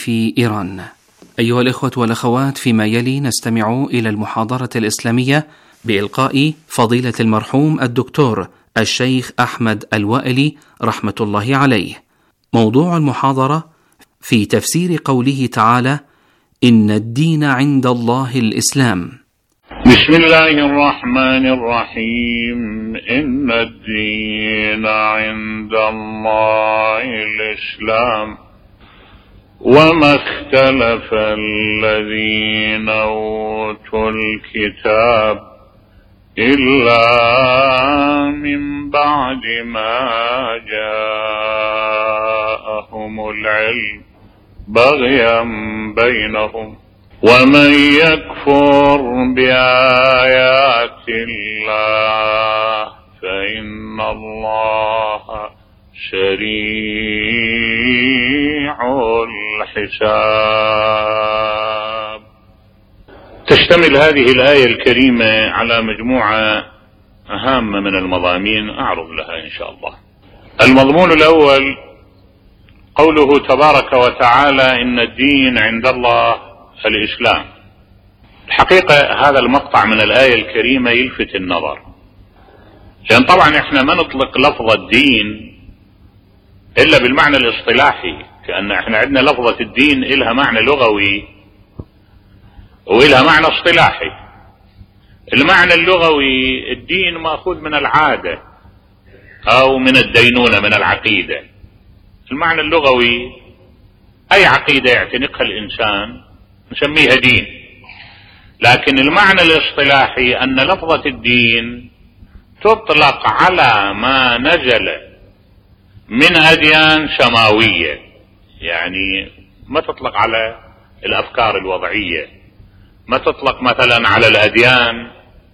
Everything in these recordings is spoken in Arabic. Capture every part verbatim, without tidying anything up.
في إيران. أيها الإخوة والأخوات، فيما يلي نستمع إلى المحاضرة الإسلامية بإلقاء فضيلة المرحوم الدكتور الشيخ أحمد الوائلي رحمة الله عليه. موضوع المحاضرة في تفسير قوله تعالى: إن الدين عند الله الإسلام. بسم الله الرحمن الرحيم. إن الدين عند الله الإسلام وما اختلف الذين أوتوا الكتاب إلا من بعد ما جاءهم العلم بغيا بينهم ومن يكفر بآيات الله فإن الله سريع الحساب. تشتمل هذه الآية الكريمة على مجموعة هامة من المضامين أعرض لها إن شاء الله. المضمون الأول قوله تبارك وتعالى: إن الدين عند الله الإسلام. الحقيقة هذا المقطع من الآية الكريمة يلفت النظر، لأن طبعا احنا ما نطلق لفظ الدين إلا بالمعنى الاصطلاحي، كأن احنا عندنا لفظة الدين إلها معنى لغوي وإلها معنى اصطلاحي. المعنى اللغوي الدين مأخوذ من العادة أو من الدينونة، من العقيدة. المعنى اللغوي أي عقيدة يعتنقها الإنسان نسميها دين. لكن المعنى الاصطلاحي أن لفظة الدين تطلق على ما نزل من أديان سماوية، يعني ما تطلق على الأفكار الوضعية، ما تطلق مثلا على الأديان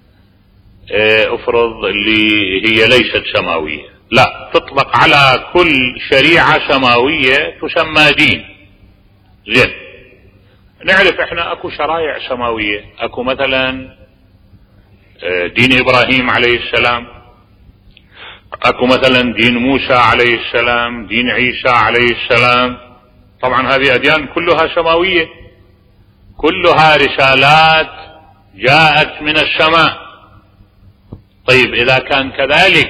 افرض اللي هي ليست سماوية، لا، تطلق على كل شريعة سماوية تسمى دين. زين، نعرف احنا اكو شرائع سماوية، اكو مثلا دين ابراهيم عليه السلام، اكو مثلا دين موسى عليه السلام، دين عيسى عليه السلام. طبعا هذه اديان كلها سماوية، كلها رسالات جاءت من السماء. طيب اذا كان كذلك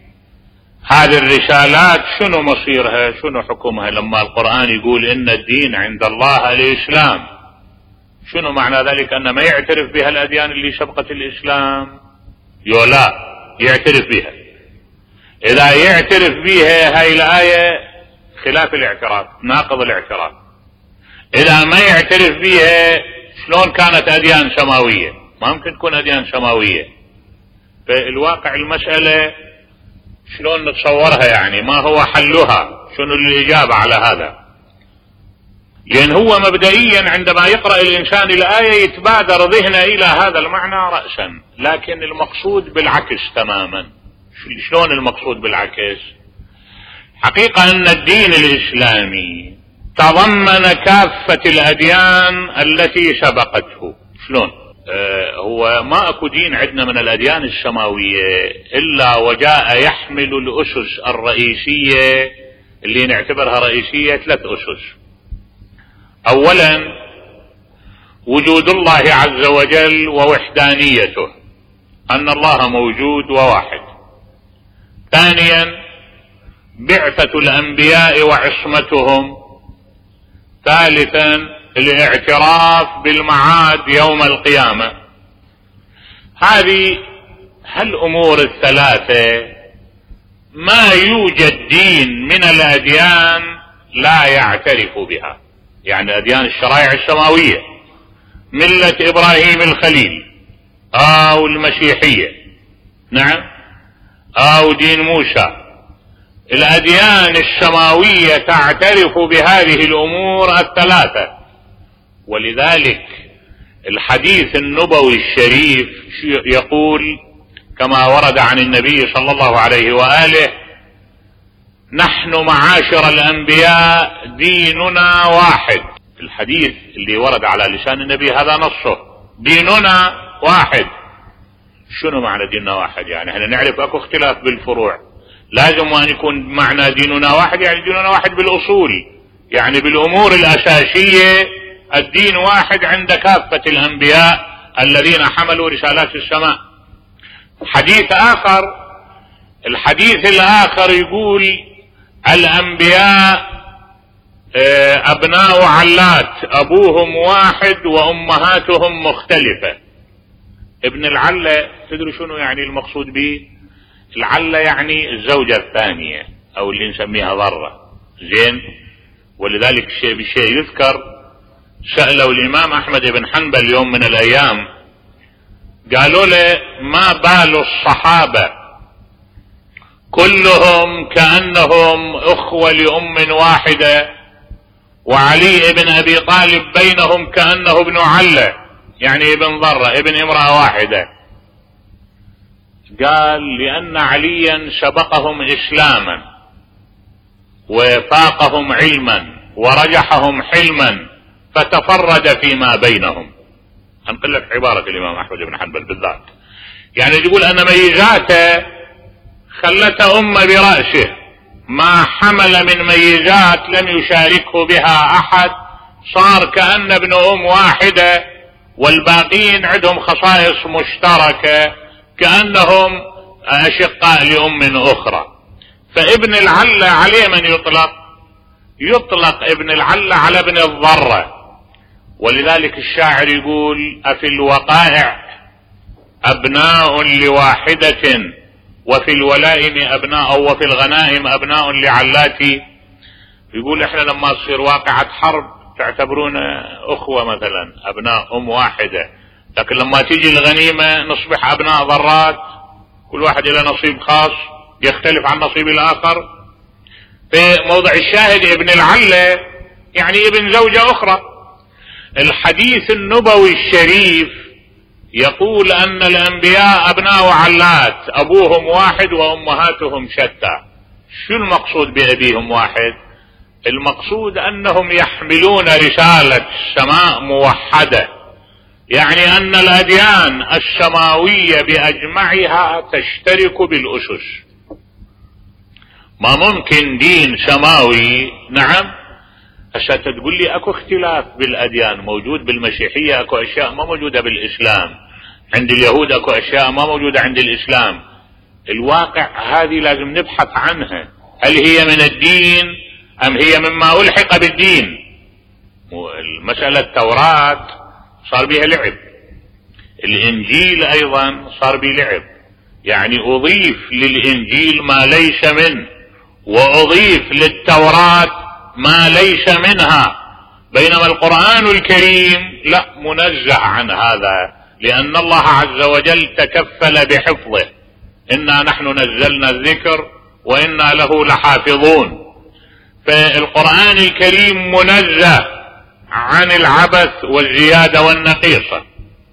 هذه الرسالات شنو مصيرها، شنو حكمها لما القرآن يقول إن الدين عند الله الإسلام؟ شنو معنى ذلك؟ أن ما يعترف بها الأديان اللي سبقت الإسلام؟ يو لا، يعترف بها. إذا يعترف بها هاي الآية خلاف الاعتراف، ناقض الاعتراف. إذا ما يعترف بها شلون كانت أديان سماوية؟ ما ممكن تكون أديان سماوية. فالواقع المسألة شلون نتصورها، يعني ما هو حلها، شنو الإجابة على هذا؟ لأن هو مبدئيا عندما يقرأ الإنسان الآية يتبادر ذهنه إلى هذا المعنى رأسا، لكن المقصود بالعكس تماما. شلون المقصود بالعكس؟ حقيقة أن الدين الإسلامي تضمن كافة الأديان التي سبقته. شلون؟ آه هو ما اكو دين عندنا من الاديان السماوية الا وجاء يحمل الاسس الرئيسية اللي نعتبرها رئيسية، ثلاث اسس. اولا وجود الله عز وجل ووحدانيته، ان الله موجود وواحد. ثانيا بعثة الانبياء وعصمتهم. ثالثا الاعتراف بالمعاد يوم القيامة. هذه هالأمور الثلاثة ما يوجد دين من الأديان لا يعترف بها، يعني أديان الشرائع السماوية، ملة إبراهيم الخليل أو المسيحية، نعم، أو دين موسى. الأديان السماوية تعترف بهذه الأمور الثلاثة. ولذلك الحديث النبوي الشريف يقول كما ورد عن النبي صلى الله عليه وآله: نحن معاشر الأنبياء ديننا واحد. الحديث اللي ورد على لسان النبي هذا نصه، ديننا واحد. شنو معنى ديننا واحد؟ يعني احنا نعرف اكو اختلاف بالفروع، لازم ان يكون معنى ديننا واحد يعني ديننا واحد بالاصول، يعني بالأمور الأساسية الدين واحد عند كافة الأنبياء الذين حملوا رسالات السماء. حديث آخر، الحديث الآخر يقول الأنبياء أبناء علات أبوهم واحد وأمهاتهم مختلفة. ابن العلة تدري شنو يعني المقصود به؟ العلة يعني الزوجة الثانية أو اللي نسميها ضرة، زين. ولذلك الشيء بالشيء يذكر، سألوا الإمام أحمد بن حنبل يوم من الأيام، قالوا له ما بال الصحابة كلهم كأنهم أخوة لأم واحدة وعلي بن أبي طالب بينهم كأنه ابن علة، يعني ابن ضرة ابن امرأة واحدة. قال لأن عليا سبقهم إسلاما وفاقهم علما ورجحهم حلما فتفرد فيما بينهم. أنقل لك عبارة الإمام أحمد بن حنبل بالذات، يعني يقول أن ميزاته خلته أم برأسه، ما حمل من ميزات لم يشاركه بها أحد، صار كأن ابن أم واحدة والباقين عندهم خصائص مشتركة كأنهم أشقاء لأم أخرى. فابن العلة عليه من يطلق؟ يطلق ابن العلة على ابن الضرة. ولذلك الشاعر يقول أفي الوقائع أبناء لواحدة وفي الولائم أبناء أو وفي الغنائم أبناء لعلاتي. يقول احنا لما تصير واقعة حرب تعتبرونا أخوة مثلا أبناء أم واحدة، لكن لما تيجي الغنيمة نصبح أبناء ضرات، كل واحد له نصيب خاص يختلف عن نصيب الآخر. في موضع الشاهد ابن العلة يعني ابن زوجة أخرى. الحديث النبوي الشريف يقول أن الأنبياء أبناء علات أبوهم واحد وأمهاتهم شتى. شو المقصود بأبيهم واحد؟ المقصود أنهم يحملون رسالة السماء موحدة، يعني أن الأديان السماوية بأجمعها تشترك بالأسس. ما ممكن دين سماوي، نعم هسه تقول لي اكو اختلاف بالاديان موجود بالمسيحية، اكو اشياء ما موجودة بالاسلام، عند اليهود اكو اشياء ما موجودة عند الاسلام. الواقع هذه لازم نبحث عنها، هل هي من الدين ام هي مما الحق بالدين؟ المسألة التوراة صار بها لعب، الانجيل ايضا صار به لعب، يعني اضيف للانجيل ما ليس منه واضيف للتوراة ما ليس منها، بينما القرآن الكريم لا، منزه عن هذا، لأن الله عز وجل تكفل بحفظه. إنا نحن نزلنا الذكر وإنا له لحافظون. فالقرآن الكريم منزه عن العبث والزيادة والنقيصة.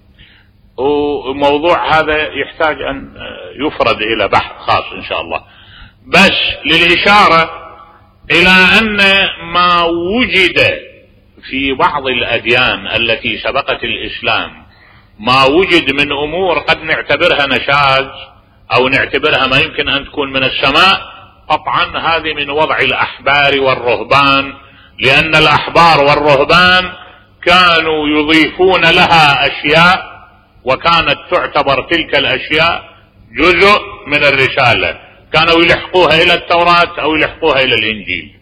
وموضوع هذا يحتاج أن يفرد إلى بحث خاص إن شاء الله، بس للإشارة إلى أن ما وجد في بعض الأديان التي سبقت الإسلام، ما وجد من أمور قد نعتبرها نشاز أو نعتبرها ما يمكن أن تكون من السماء، قطعا هذه من وضع الأحبار والرهبان، لأن الأحبار والرهبان كانوا يضيفون لها أشياء وكانت تعتبر تلك الأشياء جزء من الرسالة، كانوا يلحقوها إلى التوراة أو يلحقوها إلى الإنجيل.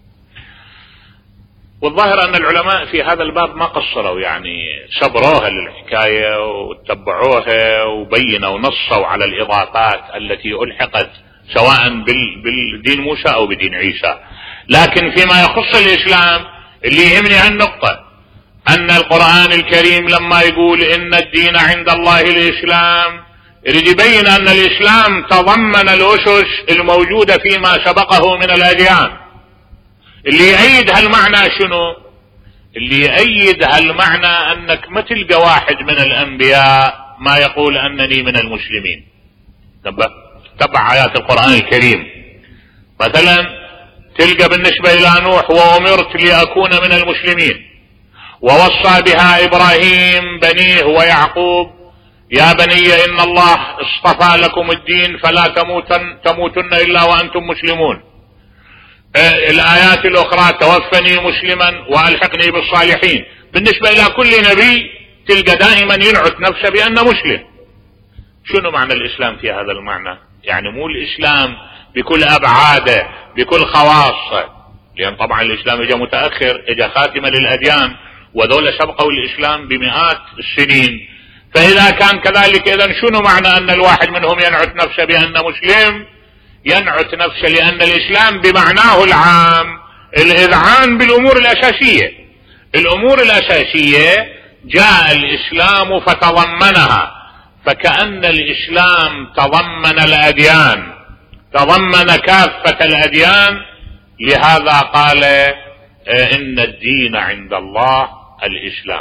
والظاهر أن العلماء في هذا الباب ما قصروا، يعني صبروها للحكاية وتبعوها وبينوا ونصوا على الإضافات التي ألحقت سواء بالدين موسى أو بدين عيسى. لكن فيما يخص الإسلام اللي يهمني هالنقطة، أن القرآن الكريم لما يقول إن الدين عند الله الإسلام، يريد يبين أن الإسلام تضمن الأسس الموجودة فيما سبقه من الأديان. اللي يأيد هالمعنى شنو؟ اللي يأيد هالمعنى أنك ما تلقى واحد من الأنبياء ما يقول أنني من المسلمين. تبع آيات القرآن الكريم، مثلا تلقى بالنسبة إلى نوح وأمرت لأكون من المسلمين، ووصى بها إبراهيم بنيه ويعقوب يا بني إن الله اصطفى لكم الدين فلا تموتن, تموتن إلا وأنتم مسلمون. الآيات الأخرى توفني مسلما وألحقني بالصالحين. بالنسبة إلى كل نبي تلقى دائما ينعت نفسه بأنه مسلم. شنو معنى الإسلام في هذا المعنى؟ يعني مو الإسلام بكل أبعاده بكل خواصه، لأن طبعا الإسلام اجى متأخر، اجى خاتمة للأديان، وذولا سبقوا الإسلام بمئات السنين. فإذا كان كذلك إذن شنو معنى أن الواحد منهم ينعت نفسه بأنه مسلم؟ ينعت نفسه لأن الإسلام بمعناه العام الإذعان بالأمور الأساسية. الأمور الأساسية جاء الإسلام فتضمنها، فكأن الإسلام تضمن الأديان، تضمن كافة الأديان. لهذا قال إن الدين عند الله الإسلام.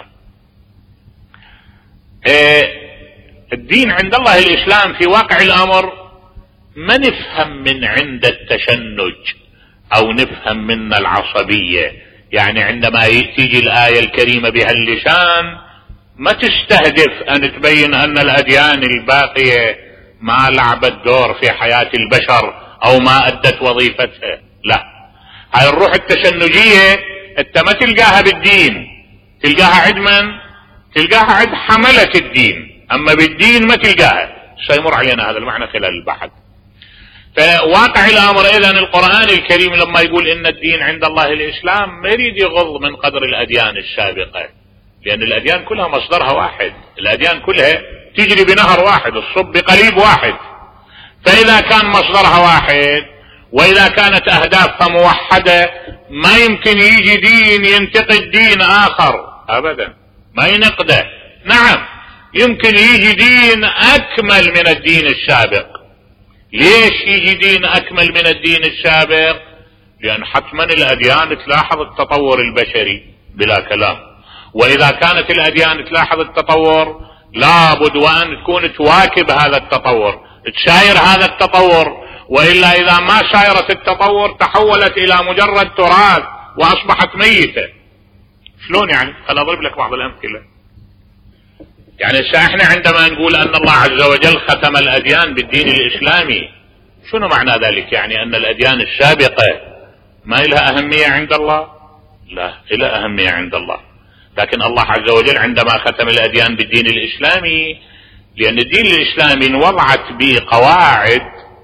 الدين عند الله الإسلام في واقع الأمر ما نفهم من عند التشنج أو نفهم من العصبية. يعني عندما تيجي الآية الكريمة بهاللسان ما تستهدف أن تبين أن الأديان الباقية ما لعبت دور في حياة البشر أو ما أدت وظيفتها. لا، هاي الروح التشنجية انت ما تلقاها بالدين، تلقاها عند من؟ تلقاها عند حملة الدين، أما بالدين ما تلقاها. سيمر علينا هذا المعنى خلال البحث. فواقع الأمر إذن القرآن الكريم لما يقول إن الدين عند الله الإسلام ما يريد يغض من قدر الأديان السابقة، لأن الأديان كلها مصدرها واحد، الأديان كلها تجري بنهر واحد، الصب بقليب واحد. فإذا كان مصدرها واحد وإذا كانت أهدافها موحدة ما يمكن يجي دين ينتقد دين آخر أبدا، ما ينقده. نعم يمكن يجي دين أكمل من الدين السابق. ليش يجي دين أكمل من الدين السابق؟ لأن حتما الأديان تلاحظ التطور البشري بلا كلام، وإذا كانت الأديان تلاحظ التطور لابد وأن تكون تواكب هذا التطور، تساير هذا التطور، وإلا إذا ما سايرت التطور تحولت إلى مجرد تراث وأصبحت ميتة. شلون يعني؟ خل أضرب لك بعض الأمثلة. يعني احنا عندما نقول أن الله عز وجل ختم الأديان بالدين الإسلامي، شنو معنى ذلك؟ يعني أن الأديان السابقة ما لها أهمية عند الله؟ لا، لها أهمية عند الله، لكن الله عز وجل عندما ختم الأديان بالدين الإسلامي لأن الدين الإسلامي وضعت به قواعد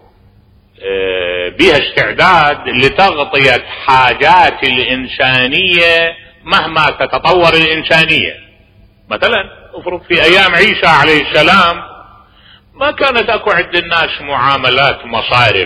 بها استعداد لتغطية حاجات الإنسانية مهما تتطور الإنسانية. مثلا افرض في أيام عيسى عليه السلام ما كانت أكو عند الناس معاملات مصارف،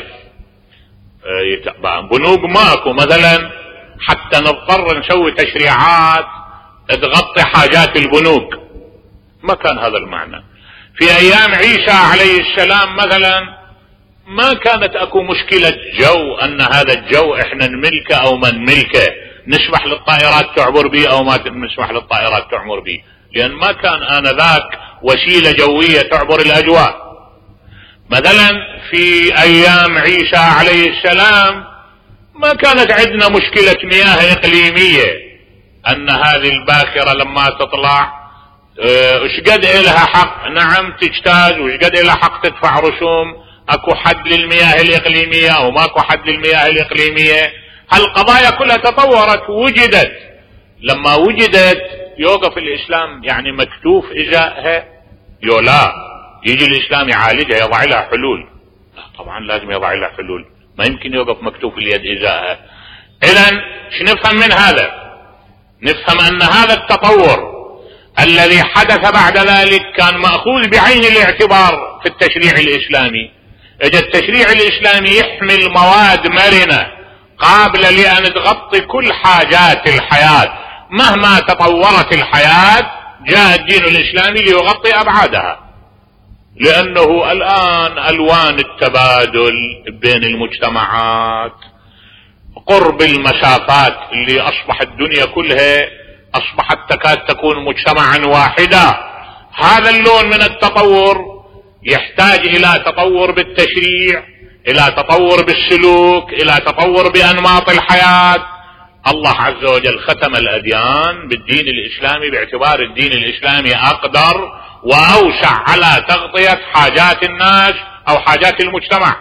بنوك ماكو مثلا حتى نضطر نسوي تشريعات تغطي حاجات البنوك، ما كان هذا المعنى. في أيام عيسى عليه السلام مثلا ما كانت اكو مشكلة جو ان هذا الجو احنا نملكه او ما نملكه، نسمح للطائرات تعبر به او ما نسمح للطائرات تعبر به، لان ما كان انذاك وسيلة جوية تعبر الاجواء. مثلا في ايام عيسى عليه السلام ما كانت عندنا مشكلة مياه اقليمية، ان هذه الباخرة لما تطلع ايش قد لها حق نعم تجتاز وايش قد لها حق تدفع رسوم، اكو حد للمياه الاقليمية او ماكو حد للمياه الاقليمية. هالقضايا كلها تطورت وجدت. لما وجدت يوقف الاسلام يعني مكتوف ازائها؟ يو لا، يجي الاسلام يعالجها يضع لها حلول. لا طبعا لازم يضع لها حلول، ما يمكن يوقف مكتوف اليد ازائها. اذن شو نفهم من هذا؟ نفهم ان هذا التطور الذي حدث بعد ذلك كان مأخوذ بعين الاعتبار في التشريع الاسلامي. اجى التشريع الاسلامي يحمل مواد مرنة قابلة لأن تغطي كل حاجات الحياة مهما تطورت الحياة. جاء الدين الاسلامي ليغطي ابعادها، لانه الان الوان التبادل بين المجتمعات، قرب المسافات اللي اصبح الدنيا كلها اصبحت تكاد تكون مجتمعا واحدا. هذا اللون من التطور يحتاج الى تطور بالتشريع، الى تطور بالسلوك، الى تطور بانماط الحياة. الله عز وجل ختم الاديان بالدين الاسلامي باعتبار الدين الاسلامي اقدر واوسع على تغطية حاجات الناس او حاجات المجتمع.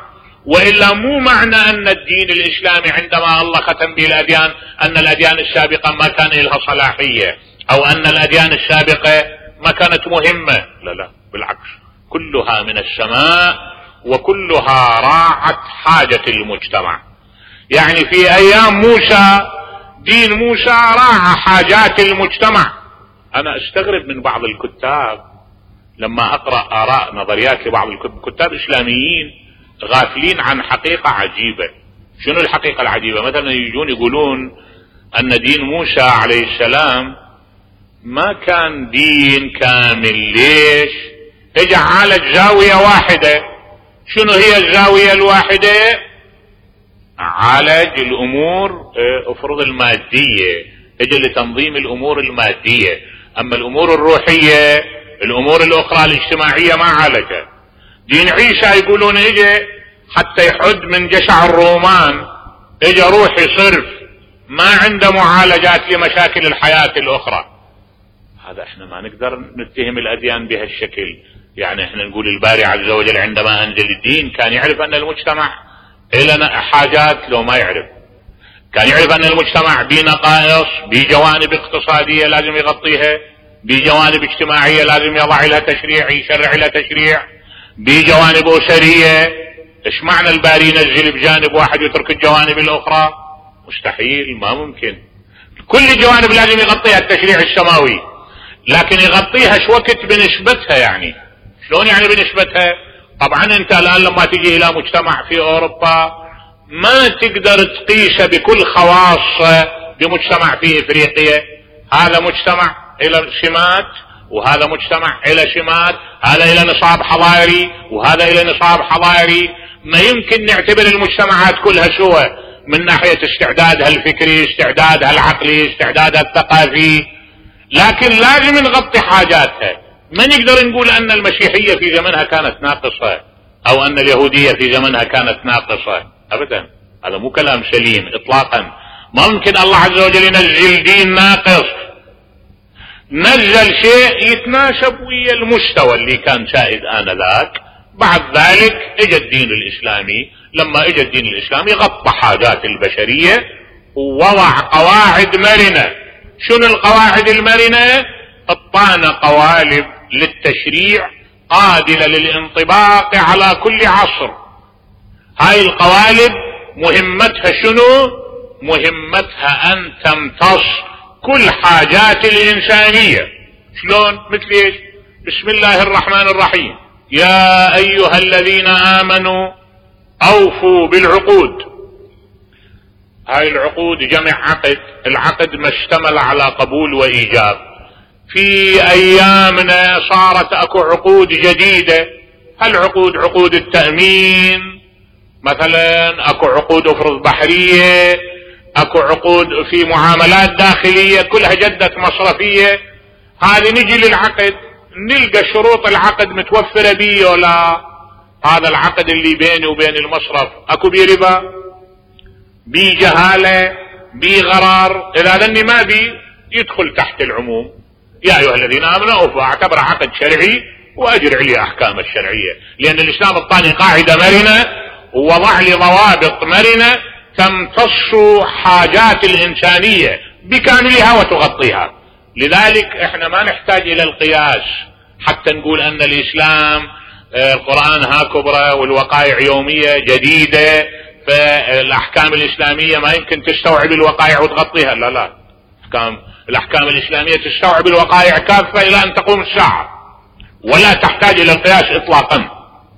وإلا مو معنى أن الدين الإسلامي عندما الله ختم به الأديان أن الأديان السابقة ما كان لها صلاحية، أو أن الأديان السابقة ما كانت مهمة. لا لا، بالعكس، كلها من السماء وكلها راعت حاجة المجتمع. يعني في أيام موسى دين موسى راعى حاجات المجتمع. أنا أستغرب من بعض الكتاب لما أقرأ آراء نظريات لبعض الكتاب الإسلاميين غافلين عن حقيقة عجيبة. شنو الحقيقة العجيبة؟ مثلا يجون يقولون أن دين موسى عليه السلام ما كان دين كامل. ليش؟ اجى عالج زاوية واحدة. شنو هي الزاوية الواحدة؟ عالج الأمور افرض المادية، اجى لتنظيم الأمور المادية، أما الأمور الروحية الأمور الأخرى الاجتماعية ما عالجها. دين عيسى يقولون اجى حتى يحد من جشع الرومان، اجى روحي صرف، ما عنده معالجات لمشاكل الحياة الأخرى. هذا احنا ما نقدر نتهم الأديان بهالشكل. يعني احنا نقول الباري عز وجل عندما أنزل الدين كان يعرف أن المجتمع إلى حاجات لو ما يعرف، كان يعرف أن المجتمع بنقائص، بجوانب اقتصادية لازم يغطيها، بجوانب اجتماعية لازم يضع لها تشريع، يشرع لها تشريع، بجوانب أسرية. ايش معنى الباري ينزل بجانب واحد ويترك الجوانب الأخرى؟ مستحيل، ما ممكن. كل الجوانب لازم يغطيها التشريع السماوي، لكن يغطيها شو وقت بنسبتها. يعني شلون يعني بنسبتها؟ طبعا انت الآن لما تجي الى مجتمع في اوروبا ما تقدر تقيسه بكل خواصه بمجتمع في افريقيا. هذا مجتمع الى سمات وهذا مجتمع الى سمات، هذا الى نصاب حضاري وهذا الى نصاب حضاري. ما يمكن نعتبر المجتمعات كلها سوا من ناحية استعدادها الفكري، استعدادها العقلي، استعدادها الثقافي، لكن لازم نغطي حاجاتها. ما نقدر نقول ان المسيحية في زمنها كانت ناقصة او ان اليهودية في زمنها كانت ناقصة، ابدا، هذا مو كلام سليم اطلاقا. ما ممكن الله عز وجل ينزل دين ناقص، نزل شيء يتناسب ويا المستوى اللي كان سائد آنذاك. بعد ذلك اجى الدين الاسلامي، لما اجى الدين الاسلامي غطى حاجات البشرية ووضع قواعد مرنة. شنو القواعد المرنة؟ اعطانا قوالب للتشريع قابلة للانطباق على كل عصر. هاي القوالب مهمتها شنو؟ مهمتها ان تمتص كل حاجات الانسانية. شلون؟ مثل ايش؟ بسم الله الرحمن الرحيم، يا ايها الذين امنوا اوفوا بالعقود. هاي العقود جمع عقد، العقد ما اشتمل على قبول وايجاب. في ايامنا صارت اكو عقود جديدة. هالعقود عقود التأمين مثلا، اكو عقود افرض بحرية، اكو عقود في معاملات داخلية، كلها جدة مصرفية. هذه نجي للعقد نلقى شروط العقد متوفرة بيه ولا؟ هذا العقد اللي بيني وبين المصرف اكو بيه ربا، بيه جهالة، بيه غرار. اذا ذني ما بي يدخل تحت العموم. يا ايها الذين امنوا اوفوا، اعتبر عقد شرعي واجر عليه احكام الشرعية، لان الاسلام الطاني قاعدة مرنة ووضع لي ضوابط مرنة تمتص حاجات الانسانية بكاملها وتغطيها. لذلك احنا ما نحتاج الى القياس حتى نقول ان الاسلام القرآن ها كبرى والوقائع يومية جديدة، فالاحكام الاسلامية ما يمكن تستوعب الوقائع وتغطيها. لا لا، احكام الاحكام الاسلامية تستوعب الوقائع كافة الى ان تقوم الساعة، ولا تحتاج الى القياس اطلاقا.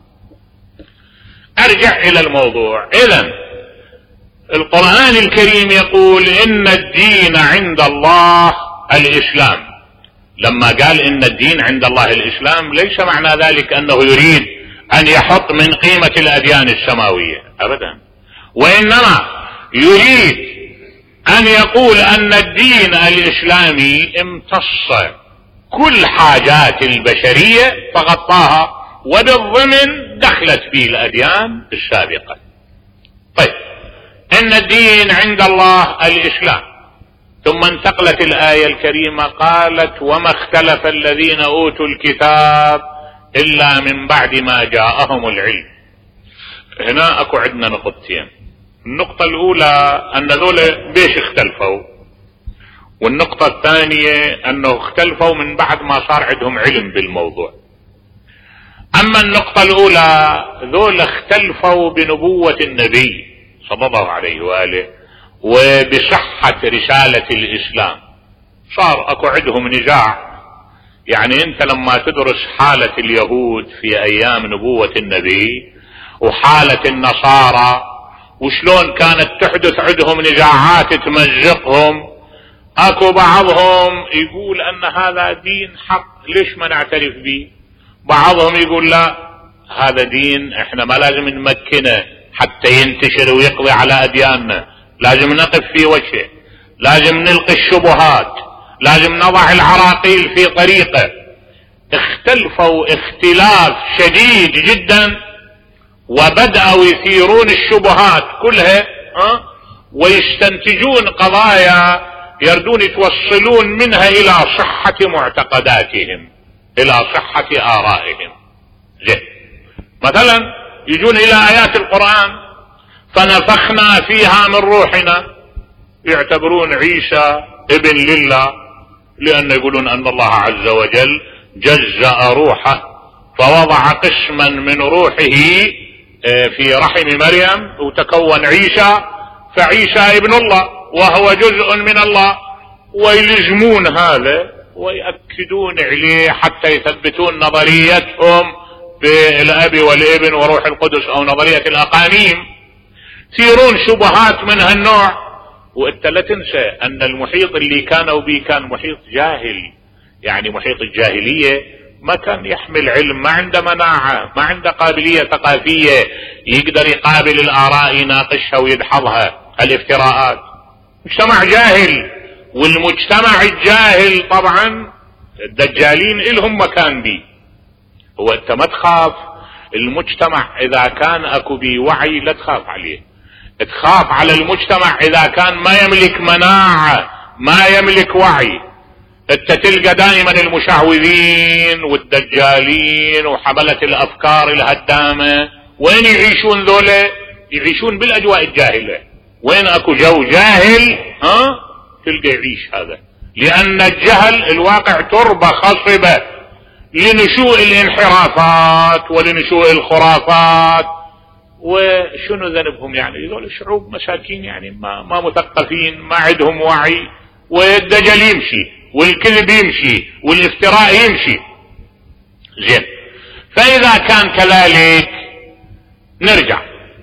ارجع الى الموضوع. اذن القرآن الكريم يقول ان الدين عند الله الاسلام. لما قال ان الدين عند الله الاسلام ليس معنى ذلك انه يريد ان يحط من قيمة الاديان السماوية ابدا، وانما يريد ان يقول ان الدين الاسلامي امتص كل حاجات البشرية فغطاها، وبالضمن دخلت به الاديان السابقة. طيب، ان الدين عند الله الاسلام، ثم انتقلت الآية الكريمة قالت وما اختلف الذين اوتوا الكتاب الا من بعد ما جاءهم العلم. هنا اكو عندنا نقطتين. النقطة الاولى ان ذولا ليش اختلفوا، والنقطة الثانية انه اختلفوا من بعد ما صار عندهم علم بالموضوع. اما النقطة الاولى ذولا اختلفوا بنبوة النبي صلى الله عليه وآله وبصحة رسالة الاسلام. صار اكو عندهم نزاع. يعني انت لما تدرس حالة اليهود في ايام نبوة النبي وحالة النصارى وشلون كانت تحدث عندهم نزاعات تمزقهم، اكو بعضهم يقول ان هذا دين حق ليش ما نعترف به، بعضهم يقول لا هذا دين احنا ما لازم نمكنه حتى ينتشر ويقضي على ادياننا، لازم نقف في وجهه، لازم نلقي الشبهات، لازم نضع العراقيل في طريقه. اختلفوا اختلاف شديد جدا وبدأوا يثيرون الشبهات كلها أه؟ ويستنتجون قضايا يردون يتوصلون منها الى صحة معتقداتهم، الى صحة آرائهم. زين مثلا يجون الى ايات القرآن فنفخنا فيها من روحنا، يعتبرون عيسى ابن لله لان يقولون ان الله عز وجل جزأ روحه فوضع قسما من روحه في رحم مريم وتكون عيسى، فعيسى ابن الله وهو جزء من الله، ويلزمون هذا ويأكدون عليه حتى يثبتون نظريتهم بالاب والابن وروح القدس او نظرية الاقانيم. يثيرون شبهات من هالنوع. وانت لا تنسى ان المحيط اللي كانوا به كان محيط جاهل، يعني محيط الجاهلية ما كان يحمل علم، ما عنده مناعة، ما عنده قابلية ثقافية يقدر يقابل الآراء يناقشها ويدحضها الافتراءات. مجتمع جاهل، والمجتمع الجاهل طبعا الدجالين إلهم مكان بي. هو انت ما تخاف المجتمع اذا كان اكو بي وعي، لا تخاف عليه، تخاف على المجتمع اذا كان ما يملك مناعة ما يملك وعي. انت تلقى دائما المشعوذين والدجالين وحملة الافكار الهدامة وين يعيشون ذولا؟ يعيشون بالاجواء الجاهلة. وين اكو جو جاهل ها تلقى يعيش هذا، لان الجهل الواقع تربة خصبة لنشوء الانحرافات ولنشوء الخرافات. وشنو ذنبهم يعني؟ ذول شعوب مساكين يعني ما, ما مثقفين، ما عندهم وعي، والدجل يمشي والكذب يمشي والافتراء يمشي. زين، فاذا كان كذلك نرجع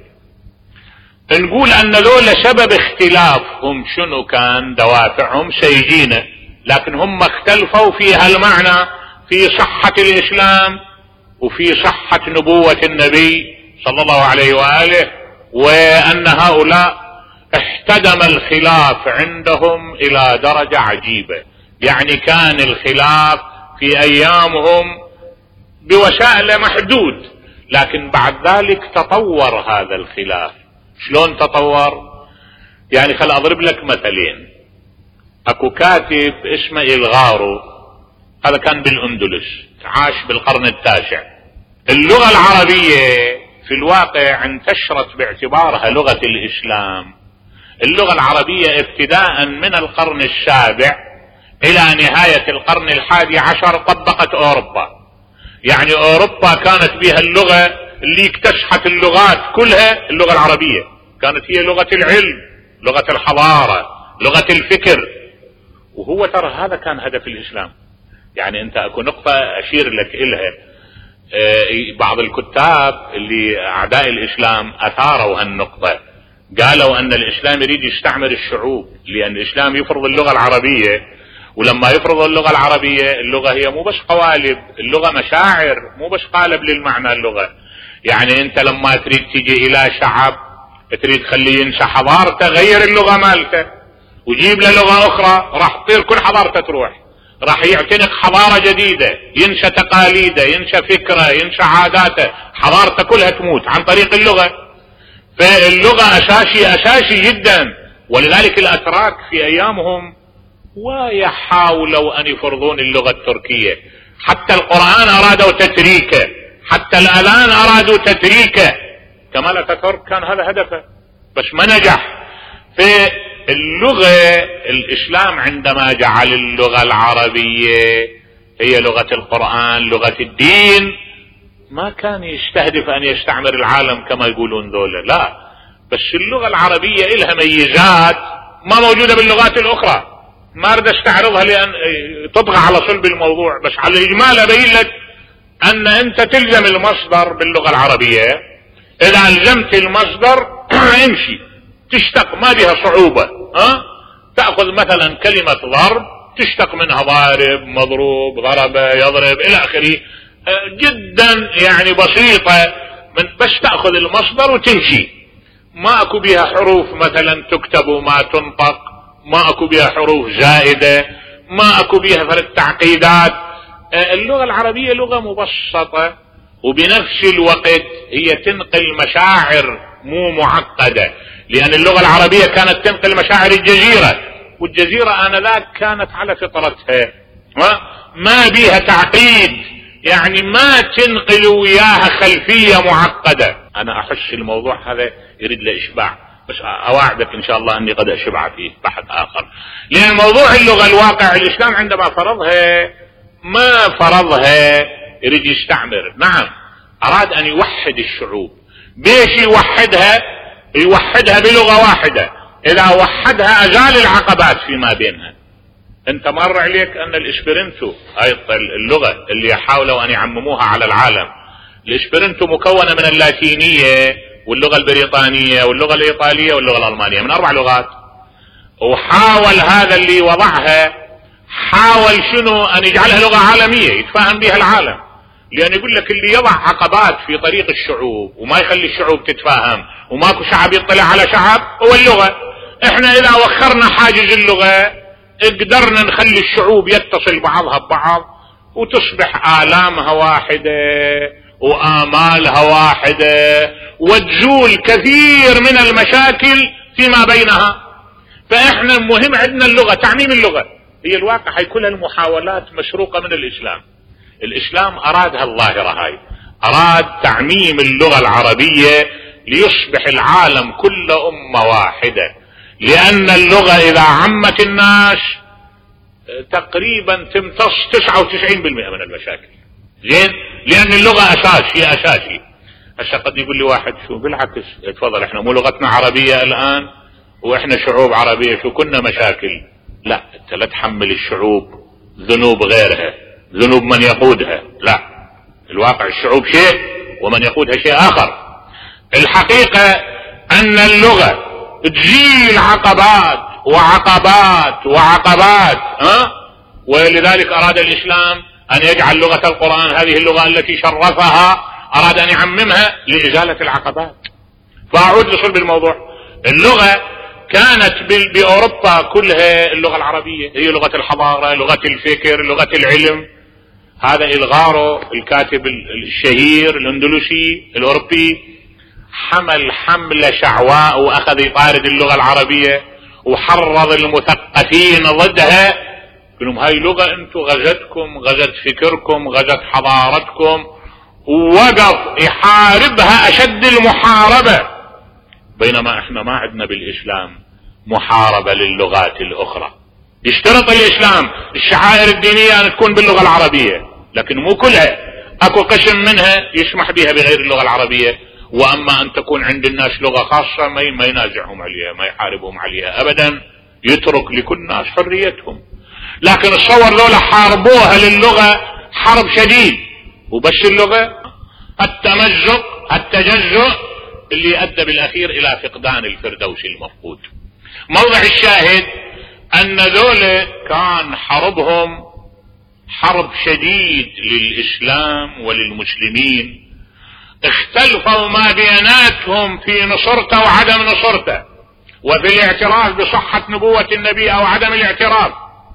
نقول ان لولا سبب اختلافهم شنو كان دوافعهم سيجينا، لكن هم اختلفوا في هالمعنى في صحة الاسلام وفي صحة نبوة النبي صلى الله عليه وآله، وان هؤلاء احتدم الخلاف عندهم الى درجة عجيبة. يعني كان الخلاف في ايامهم بوسائل محدود، لكن بعد ذلك تطور هذا الخلاف. شلون تطور؟ يعني خل اضرب لك مثلين. اكو كاتب اسمه الغارو، هذا كان بالاندلس، عاش بالقرن التاسع. اللغة العربية في الواقع انتشرت باعتبارها لغة الاسلام. اللغة العربية ابتداء من القرن السابع الى نهاية القرن الحادي عشر طبقت اوروبا. يعني اوروبا كانت بها اللغة اللي اكتسحت اللغات كلها، اللغة العربية كانت هي لغة العلم، لغة الحضارة، لغة الفكر. وهو ترى هذا كان هدف الاسلام. يعني انت اكو نقطة اشير لك الها، بعض الكتاب اللي اعداء الاسلام اثاروا هالنقطة، قالوا ان الاسلام يريد يستعمر الشعوب، لان الاسلام يفرض اللغة العربية، ولما يفرض اللغة العربية اللغة هي مو بس قوالب، اللغة مشاعر، مو بس قالب للمعنى اللغة. يعني انت لما تريد تيجي الى شعب تريد تخليه ينسى حضارته، غير اللغة مالته وجيب له لغة اخرى، راح تطير كل حضارته تروح، راح يعتنق حضارة جديدة، ينسى تقاليده، ينسى فكره، ينسى عاداته، حضارته كلها تموت عن طريق اللغة. فاللغة اساسي اساسي جدا. ولذلك الاتراك في ايامهم ويحاولوا ان يفرضون اللغة التركية، حتى القرآن ارادوا تتريكه، حتى الاذان ارادوا تتريكه، كمال اتاتورك كان هذا هدفه بس ما نجح. في اللغة الإسلام عندما جعل اللغة العربية هي لغة القرآن لغة الدين ما كان يستهدف أن يستعمر العالم كما يقولون ذولا، لا، بس اللغة العربية إلها ميزات ما موجودة باللغات الأخرى. ما أريد استعرضها لأن تطغى على صلب الموضوع، بس على الإجمال أبين لك أن أنت تلزم المصدر باللغة العربية. إذا ألزمت المصدر امشي تشتق ما بها صعوبة. ها؟ تأخذ مثلا كلمة ضرب تشتق منها ضارب مضروب ضرب يضرب إلى آخره، جدا يعني بسيطة، من بس تأخذ المصدر وتمشي. ما أكو بها حروف مثلا تكتب وما تنطق، ما أكو بها حروف زائدة، ما أكو بها فرق تعقيدات. اللغة العربية لغة مبسطة وبنفس الوقت هي تنقل مشاعر مو معقدة، لأن اللغة العربية كانت تنقل مشاعر الجزيرة، والجزيرة آنذاك كانت على فطرتها ما بيها تعقيد، يعني ما تنقل وياها خلفية معقدة. أنا أحس الموضوع هذا يريد له إشباع، بس أوعدك إن شاء الله أني قد أشبع فيه بحث آخر، لأن موضوع اللغة الواقع الإسلام عندما فرضها ما فرضها يريد يستعمر. نعم أراد أن يوحد الشعوب. بيش يوحدها؟ يوحدها بلغة واحدة. إذا وحدها أزال العقبات فيما بينها. أنت مر عليك أن الإسبرنتو أي اللغة اللي حاولوا أن يعمموها على العالم، الإسبرنتو مكونة من اللاتينية واللغة البريطانية واللغة الإيطالية واللغة الألمانية، من أربع لغات. وحاول هذا اللي وضعها حاول شنو أن يجعلها لغة عالمية يتفاهم بها العالم، لأن يقول لك اللي يضع عقبات في طريق الشعوب وما يخلي الشعوب تتفاهم وماكو شعب يطلع على شعب هو اللغة. احنا إذا وخرنا حاجز اللغة قدرنا نخلي الشعوب يتصل بعضها ببعض وتصبح آلامها واحدة وآمالها واحدة وتزول كثير من المشاكل فيما بينها. فإحنا المهم عندنا اللغة، تعميم اللغة. هي الواقع هي كل المحاولات مشروقة من الإسلام. الإسلام أرادها الظاهرة هاي، أراد تعميم اللغة العربية ليصبح العالم كل أمة واحدة، لأن اللغة إذا عمت الناس تقريبا تمتص تسعة وتسعين بالمئة من المشاكل. زين، لأن اللغة أساس، هي أساسي. هسه قد يقول لي واحد شو بالعكس اتفضل احنا مو لغتنا عربية الآن واحنا شعوب عربية شو كنا مشاكل. لا، انت لا تحمل الشعوب ذنوب غيرها، ذنوب من يقودها. لا، الواقع الشعوب شيء ومن يقودها شيء آخر. الحقيقة أن اللغة تزيل عقبات وعقبات وعقبات. ها؟ ولذلك أراد الإسلام أن يجعل لغة القرآن هذه اللغة التي شرفها أراد أن يعممها لإزالة العقبات. فأعود لصلب الموضوع. اللغة كانت بأوروبا كلها اللغة العربية هي لغة الحضارة، لغة الفكر، لغة العلم. هذا إلغارو الكاتب الشهير الأندلسي الأوروبي حمل حملة شعواء وأخذ يطارد اللغة العربية وحرض المثقفين ضدها، قلهم هاي لغة انتو غزتكم، غزت فكركم، غزت حضارتكم، ووقف يحاربها أشد المحاربة. بينما احنا ما عندنا بالإسلام محاربة للغات الأخرى. يشترط الإسلام الشعائر الدينية أن تكون باللغة العربية، لكن مو كلها، أكو قسم منها يسمح بها بغير اللغة العربية، وأما أن تكون عند الناس لغة خاصة ما ينازعهم عليها، ما يحاربهم عليها أبدا، يترك لكل الناس حريتهم. لكن الصور ذولا حاربوها للغة حرب شديد، وبس اللغة التمزق التجزؤ اللي أدى بالأخير إلى فقدان الفردوس المفقود. موضع الشاهد أن ذولا كان حربهم حرب شديد للإسلام وللمسلمين، اختلفوا ما بيناتهم في نصرته وعدم نصرته، وفي الاعتراف بصحة نبوة النبي أو عدم الاعتراف.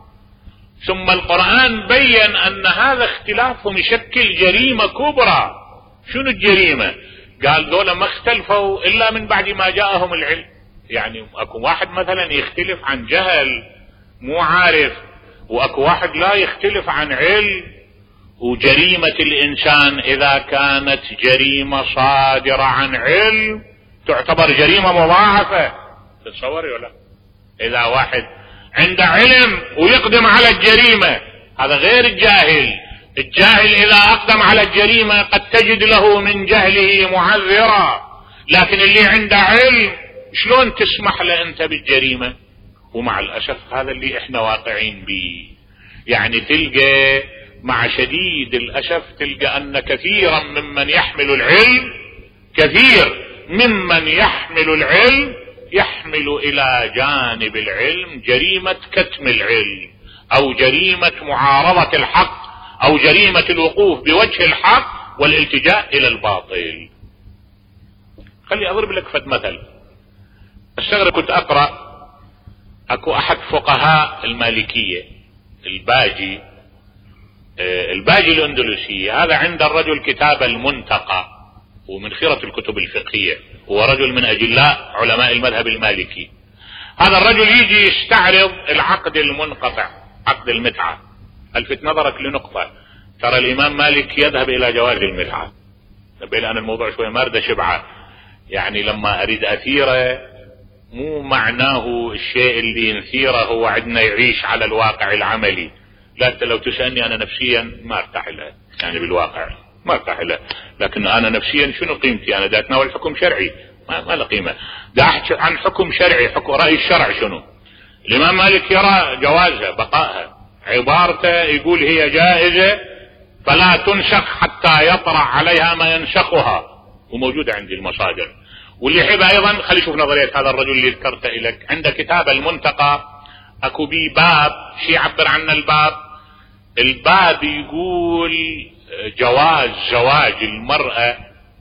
ثم القرآن بين أن هذا اختلافهم يشكل جريمة كبرى. شنو الجريمة؟ قال دول ما اختلفوا إلا من بعد ما جاءهم العلم. يعني أكو واحد مثلا يختلف عن جهل مو عارف، وأكو واحد لا يختلف عن علم وجريمة الإنسان إذا كانت جريمة صادرة عن علم تعتبر جريمة مضاعفة. تتصوري ولا؟ إذا واحد عنده علم ويقدم على الجريمة، هذا غير الجاهل. الجاهل إذا أقدم على الجريمة قد تجد له من جهله معذرة، لكن اللي عنده علم شلون تسمح له أنت بالجريمة؟ ومع الأسف هذا اللي احنا واقعين به. يعني تلقى مع شديد الأسف تلقى أن كثيرا ممن يحمل العلم كثير ممن يحمل العلم يحمل إلى جانب العلم جريمة كتم العلم، أو جريمة معارضة الحق، أو جريمة الوقوف بوجه الحق والالتجاء إلى الباطل. خلي أضرب لك فد مثل. الشغل كنت أقرأ أكو أحد فقهاء المالكية الباجي الباجي الأندلسي، هذا عند الرجل كتاب المنتقى، ومن خيرة الكتب الفقهية، هو رجل من أجلاء علماء المذهب المالكي. هذا الرجل يجي يستعرض العقد المنقطع، عقد المتعة. الفت نظرك لنقطة، ترى الإمام مالك يذهب إلى جواز المتعة. نبي لأن الموضوع شوية ماردة شبعة، يعني لما أريد أثيره مو معناه الشيء اللي ينثيره هو عندنا يعيش على الواقع العملي. لا، لو تسألني أنا نفسيا ما ارتاح له، يعني بالواقع ما ارتاح له، لكن أنا نفسيا شنو قيمتي؟ أنا دا أتناول حكم شرعي ما, ما له قيمة. دا أحكي عن حكم شرعي، حكم رأي الشرع شنو؟ الإمام مالك يرى جوازها بقائها، عبارته يقول هي جائزة فلا تنسخ حتى يطرأ عليها ما ينسخها، وموجودة عندي المصادر. واللي يحب أيضا خلي شوف نظرية هذا الرجل اللي ذكرته لك، عنده كتاب المنتقى أكو بي باب شي يعبر عن الباب. الباب يقول جواز زواج المرأة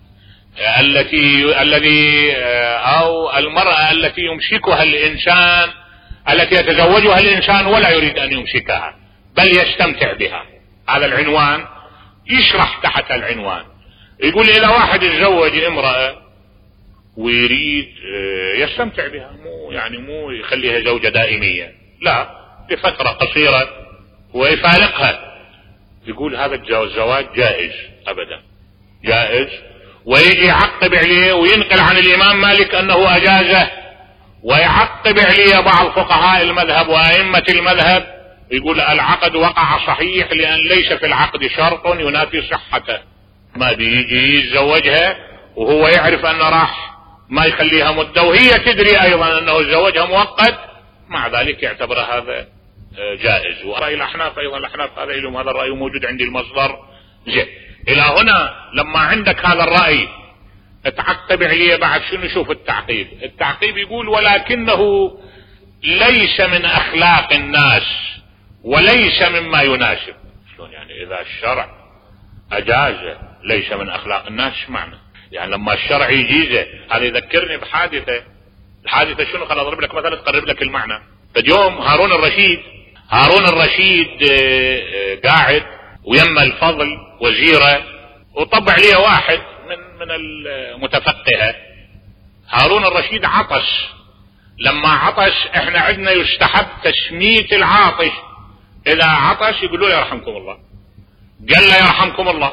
التي الذي أو المرأة التي يمسكها الإنسان، التي يتزوجها الإنسان ولا يريد أن يمسكها بل يستمتع بها. هذا العنوان يشرح تحت العنوان، يقول إذا واحد يتزوج امرأة ويريد يستمتع بها، مو يعني مو يخليها زوجة دائمية، لا، لفترة قصيرة ويفارقها، يقول هذا الزواج جائز أبدا جائز. ويجي يعقب عليه وينقل عن الإمام مالك أنه أجازه، ويعقب عليه بعض فقهاء المذهب وأئمة المذهب يقول العقد وقع صحيح لأن ليس في العقد شرط ينافي صحته. ما بيجي يتزوجها وهو يعرف أنه راح ما يخليها مدة، وهي تدري أيضا أنه زوجها مؤقت، مع ذلك يعتبر هذا جائز. ورأي الأحناف أيضا، الأحناف هذا لهم هذا الرأي موجود عندي المصدر. زين، إلى هنا لما عندك هذا الرأي تعقب عليه بعد شنو؟ شوف التعقيب. التعقيب يقول ولكنه ليس من أخلاق الناس وليس مما يناسب. شلون يعني إذا الشرع أجازه ليس من أخلاق الناس؟ معنى يعني لما الشرع يجيزه. هذا يذكرني بحادثة. الحادثة شنو؟ خل أضرب لك مثلا تقرب لك المعنى. اليوم هارون الرشيد هارون الرشيد قاعد ويما الفضل وزيره، وطبع عليه واحد من من المتفقهة. هارون الرشيد عطش. لما عطش احنا عندنا يستحب تسميت العاطش، اذا عطش يقولوا يرحمكم الله، قال له يرحمكم الله.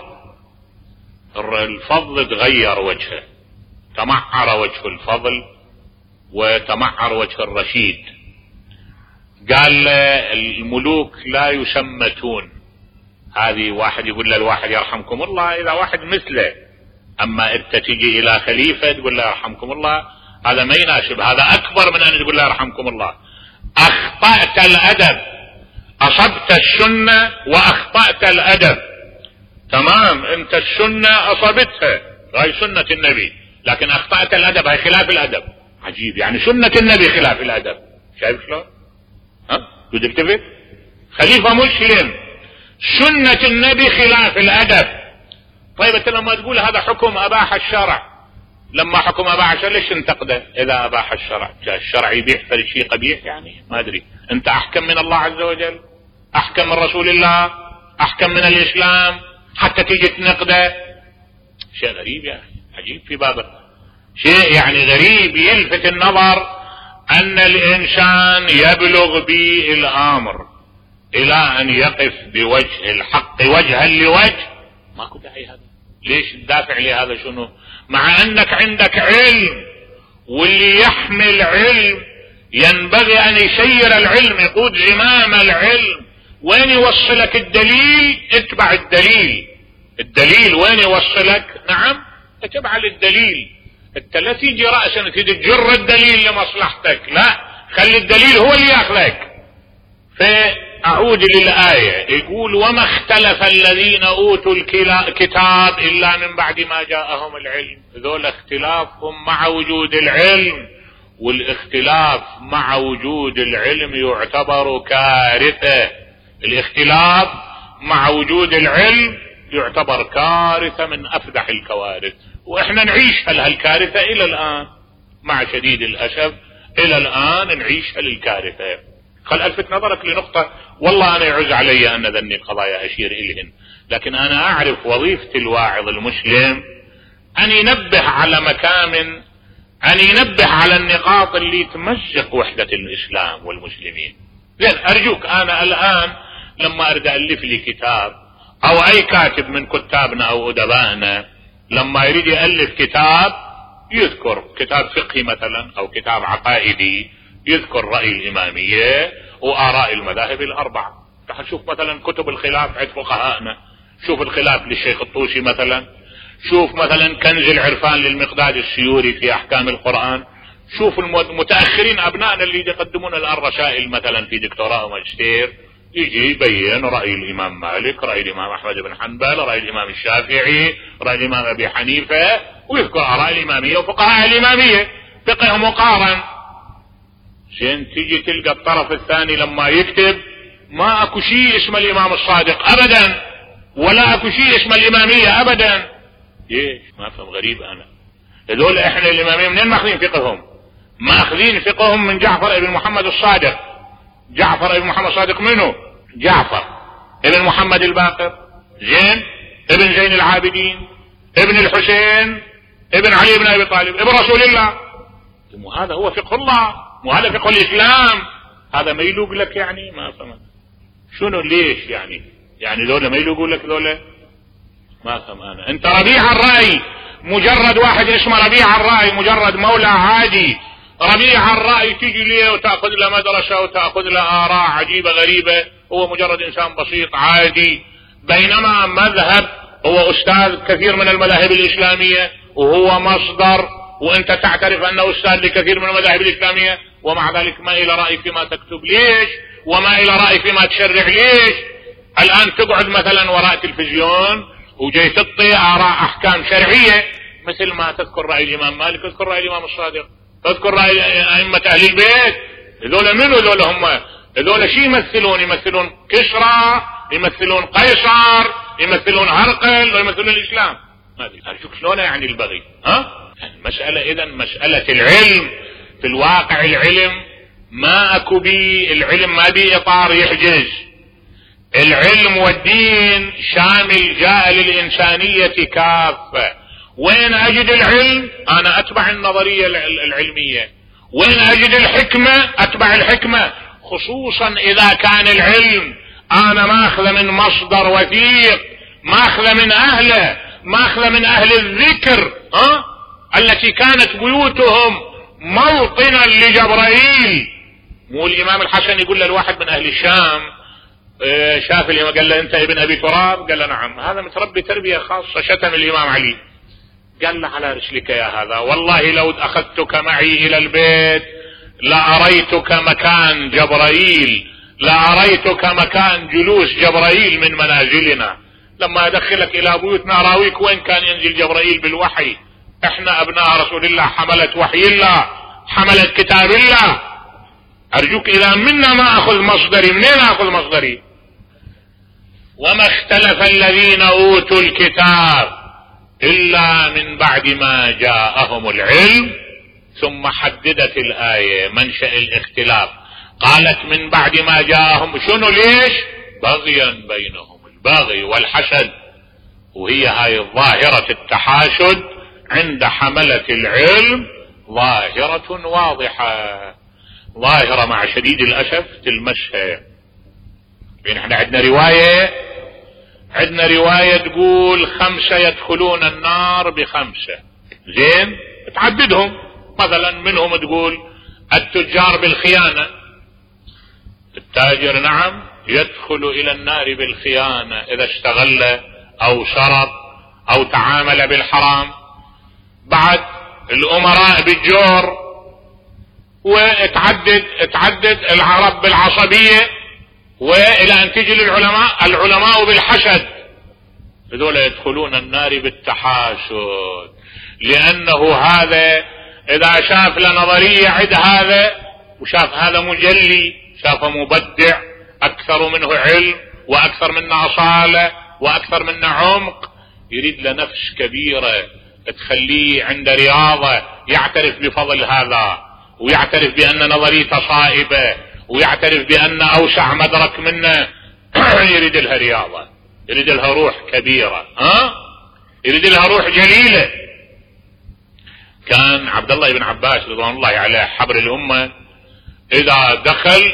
الفضل تغير وجهه، تمعر وجه الفضل وتمعر وجه الرشيد. قال الملوك لا يسمتون. هذه واحد يقول له الواحد يرحمكم الله اذا واحد مثله، اما انت تجي الى خليفة تقول له يرحمكم الله، هذا ما يناسب. هذا اكبر من ان تقول له يرحمكم الله. اخطأت الادب، اصبت السنة واخطأت الادب. تمام، انت السنة اصبتها، هاي سنة النبي، لكن اخطأت الادب، هاي خلاف الادب. عجيب، يعني سنة النبي خلاف الادب. شايف شلون؟ ها بدك تفهم؟ خليفة مسلم سنة النبي خلاف الادب. طيب انت لما تقول هذا حكم اباح الشرع، لما حكم اباح الشرع ليش تنتقده؟ اذا اباح الشرع، الشرع يبيح فالشيء قبيح، يعني ما ادري انت احكم من الله عز وجل، احكم من رسول الله، احكم من الاسلام، حتى تيجي تنقده؟ شيء غريب يا اخي، عجيب في بابه، شيء يعني غريب يلفت النظر ان الانسان يبلغ به الامر الى ان يقف بوجه الحق وجها لوجه، ماكو داعي هذا. ليش تدافع لهذا؟ شنو؟ مع انك عندك علم، واللي يحمل علم ينبغي ان يسير العلم، يقود زمام العلم. وين يوصلك الدليل؟ اتبع الدليل. الدليل وين يوصلك؟ نعم اتبع للدليل. انت لا تيجي رأسا تيجي تجر الدليل لمصلحتك، لا، خلي الدليل هو اللي ياخذك. فاعود للآية، يقول وما اختلف الذين اوتوا الكتاب الا من بعد ما جاءهم العلم. ذول اختلافهم مع وجود العلم، والاختلاف مع وجود العلم يعتبر كارثة. الاختلاف مع وجود العلم يعتبر كارثة من افدح الكوارث، واحنا نعيش هالكارثة الى الان مع شديد الاسف. الى الان نعيش هالكارثة. خل الفت نظرك لنقطة، والله انا يعز علي ان ذني القضايا اشير اليهن، لكن انا اعرف وظيفة الواعظ المسلم ان ينبه على مكامن، ان ينبه على النقاط اللي تمزق وحدة الاسلام والمسلمين. زين ارجوك، انا الان لما اريد الف لي كتاب، او اي كاتب من كتابنا او ادبائنا لما يريد يالف كتاب، يذكر كتاب فقهي مثلا او كتاب عقائدي، يذكر رأي الامامية واراء المذاهب الاربعة. تعال شوف مثلا كتب الخلاف عند فقهائنا، شوف الخلاف للشيخ الطوسي مثلا، شوف مثلا كنز العرفان للمقداد السيوري في احكام القرآن، شوف المتأخرين ابنائنا اللي يقدمون الان رسائل مثلا في دكتوراه وماجستير، يجي يبين رأي الامام مالك، رأي الامام احمد بن حنبل، رأي الامام الشافعي، رأي الامام ابي حنيفة، ويذكر اراء الامامية وفقهاء الامامية، فقه مقارن. زين تيجي تلقى الطرف الثاني لما يكتب ما اكو شيء اسمه الامام الصادق ابدا، ولا اكو شيء اسمه الامامية ابدا. ليش؟ ما افهم، غريب انا. هذول احنا الامامية منين ماخذين فقههم؟ ماخذين فقههم من جعفر ابن محمد الصادق. جعفر ابن محمد الصادق منه؟ جعفر ابن محمد الباقر، زين ابن زين العابدين، ابن الحسين، ابن علي بن ابي طالب، ابن رسول الله. وهذا هو فقه الله، وهذا فقه الاسلام. هذا ما يلوق لك يعني؟ ما فهمت شنو ليش يعني؟ يعني ذولا ما يلوقوا لك ذولا؟ ما فهم انا. انت ربيع الرأي، مجرد واحد اسمه ربيع الرأي، مجرد مولى عادي ربيع الرأي، تيجي ليه وتأخذ له مدرسة وتأخذ له آراء عجيبة غريبة، هو مجرد انسان بسيط عادي. بينما مذهب هو استاذ كثير من المذاهب الاسلامية، وهو مصدر، وانت تعترف انه استاذ لكثير من المذاهب الاسلامية، ومع ذلك ما الى رأي فيما تكتب. ليش؟ وما الى رأي فيما تشرع. ليش؟ الان تقعد مثلا وراء تلفزيون وجاي تعطي آراء احكام شرعية، مثل ما تذكر رأي الامام مالك، تذكر رأي الامام الصادق، تذكر رأي ائمة اهل البيت. هذول منو هذول؟ هم هذول شي يمثلون؟ يمثلون كسرى، يمثلون قيصر، يمثلون هرقل، ويمثلون الاسلام. ما ادري ارجوك شلون يعني البغي؟ ها المسألة اذا مسألة العلم في الواقع، العلم ما اكو بي، العلم ما بي اطار يحجز. العلم والدين شامل جاء للإنسانية كافة. وين أجد العلم؟ أنا أتبع النظرية العلمية. وين أجد الحكمة؟ أتبع الحكمة، خصوصا إذا كان العلم أنا ماخذ من مصدر وثيق، ماخذ من أهله، ماخذ من أهل الذكر، ها؟ التي كانت بيوتهم موطنا لجبرائيل. مو الإمام الحسن يقول للواحد من أهل الشام، شاف الإمام قال له أنت ابن أبي تراب؟ قال له نعم. هذا متربي تربية خاصة. شتم الإمام علي، قال له على رسلك يا هذا، والله لو أخذتك معي إلى البيت لأريتك مكان جبرائيل، لأريتك مكان جلوس جبرائيل من منازلنا. لما أدخلك إلى بيوتنا أراويك وين كان ينزل جبرائيل بالوحي. احنا أبناء رسول الله، حملة وحي الله، حملة كتاب الله. أرجوك إذا منا ما أخذ مصدري، منين أخذ مصدري؟ وما اختلف الذين أوتوا الكتاب إلا من بعد ما جاءهم العلم. ثم حددت الآية منشأ الاختلاف، قالت من بعد ما جاءهم. شنو؟ ليش؟ بغيا بينهم، البغي والحسد. وهي هاي ظاهرة التحاسد عند حملة العلم ظاهرة واضحة، ظاهرة مع شديد الأسف تلمسها. يعني احنا عندنا رواية عندنا رواية تقول خمسة يدخلون النار بخمسة، زين، تعددهم. مثلا منهم تقول التجار بالخيانة، التاجر نعم يدخل الى النار بالخيانة اذا اشتغل او شرط او تعامل بالحرام. بعد الامراء بالجور، وتعدد تعدد العرب بالعصبية، والى ان تجي للعلماء العلماء بالحسد، هذول يدخلون النار بالتحاسد، لانه هذا اذا شاف لنظرية عد هذا وشاف هذا مجلي، شاف مبدع اكثر منه علم واكثر منه اصالة واكثر منه عمق، يريد له نفس كبيرة تخليه عند رياضة، يعترف بفضل هذا ويعترف بان نظريته صائبة ويعترف بان اوسع مدرك منه. يريد لها رياضة، يريد لها روح كبيرة، ها يريد لها روح جليلة. كان عبد الله بن عباس رضوان الله عليه حبر الامة اذا دخل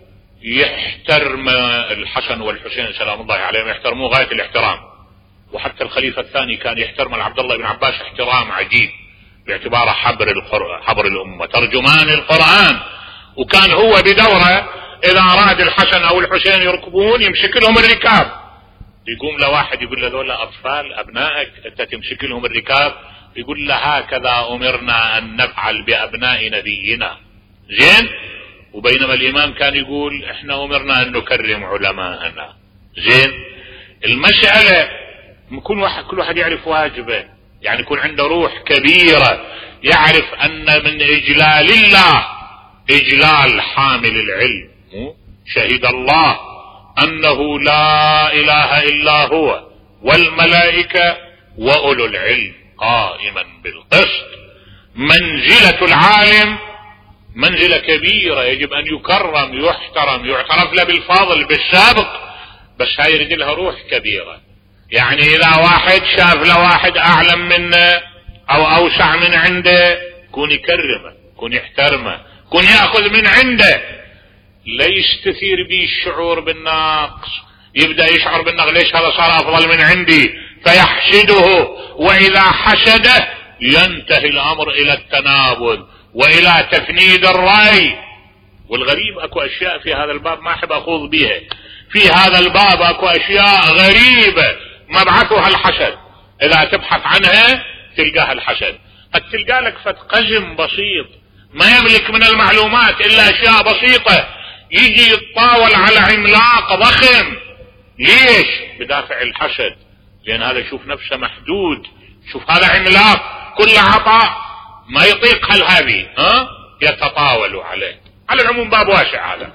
يحترم الحسن والحسين سلام الله عليهم، يحترموه غاية الاحترام، وحتى الخليفة الثاني كان يحترم عبد الله بن عباس احترام عجيب باعتباره حبر القرآن، حبر الامة، ترجمان القرآن. وكان هو بدوره اذا اراد الحسن او الحسين يركبون يمسك لهم الركاب، يقوم لواحد يقول له ذولا اطفال ابنائك انت تمسك لهم الركاب، يقول له هكذا امرنا ان نفعل بابناء نبينا، زين. وبينما الامام كان يقول احنا امرنا ان نكرم علماءنا، زين. المسألة يكون واحد كل واحد يعرف واجبه، يعني يكون عنده روح كبيرة، يعرف ان من اجلال الله اجلال حامل العلم. شهد الله انه لا اله الا هو والملائكة واولو العلم قائما بالقسط. منزلة العالم منزلة كبيرة، يجب ان يكرم يحترم يعترف له بالفضل بالسابق، بس هاي يريد لها روح كبيرة. يعني اذا واحد شاف لواحد اعلم منه او اوسع من عنده كون يكرمه، كون يحترمه، كون ياخذ من عنده، لا يستثير به الشعور بالنقص، يبدأ يشعر بالنقص، ليش هذا صار افضل من عندي فيحسده، واذا حسده ينتهي الامر الى التنابذ والى تفنيد الرأي. والغريب اكو اشياء في هذا الباب ما احب اخوض بها، في هذا الباب اكو اشياء غريبة مبعثها الحسد، اذا تبحث عنها تلقاها الحسد. قد تلقى لك فتقزم بسيط ما يملك من المعلومات الا اشياء بسيطة، يجي يتطاول على عملاق ضخم، ليش؟ بدافع الحسد، لان هذا يشوف نفسه محدود، شوف هذا عملاق كل عطاء ما يطيق هل هذه، ها يتطاول عليه. على العموم باب واسع هذا،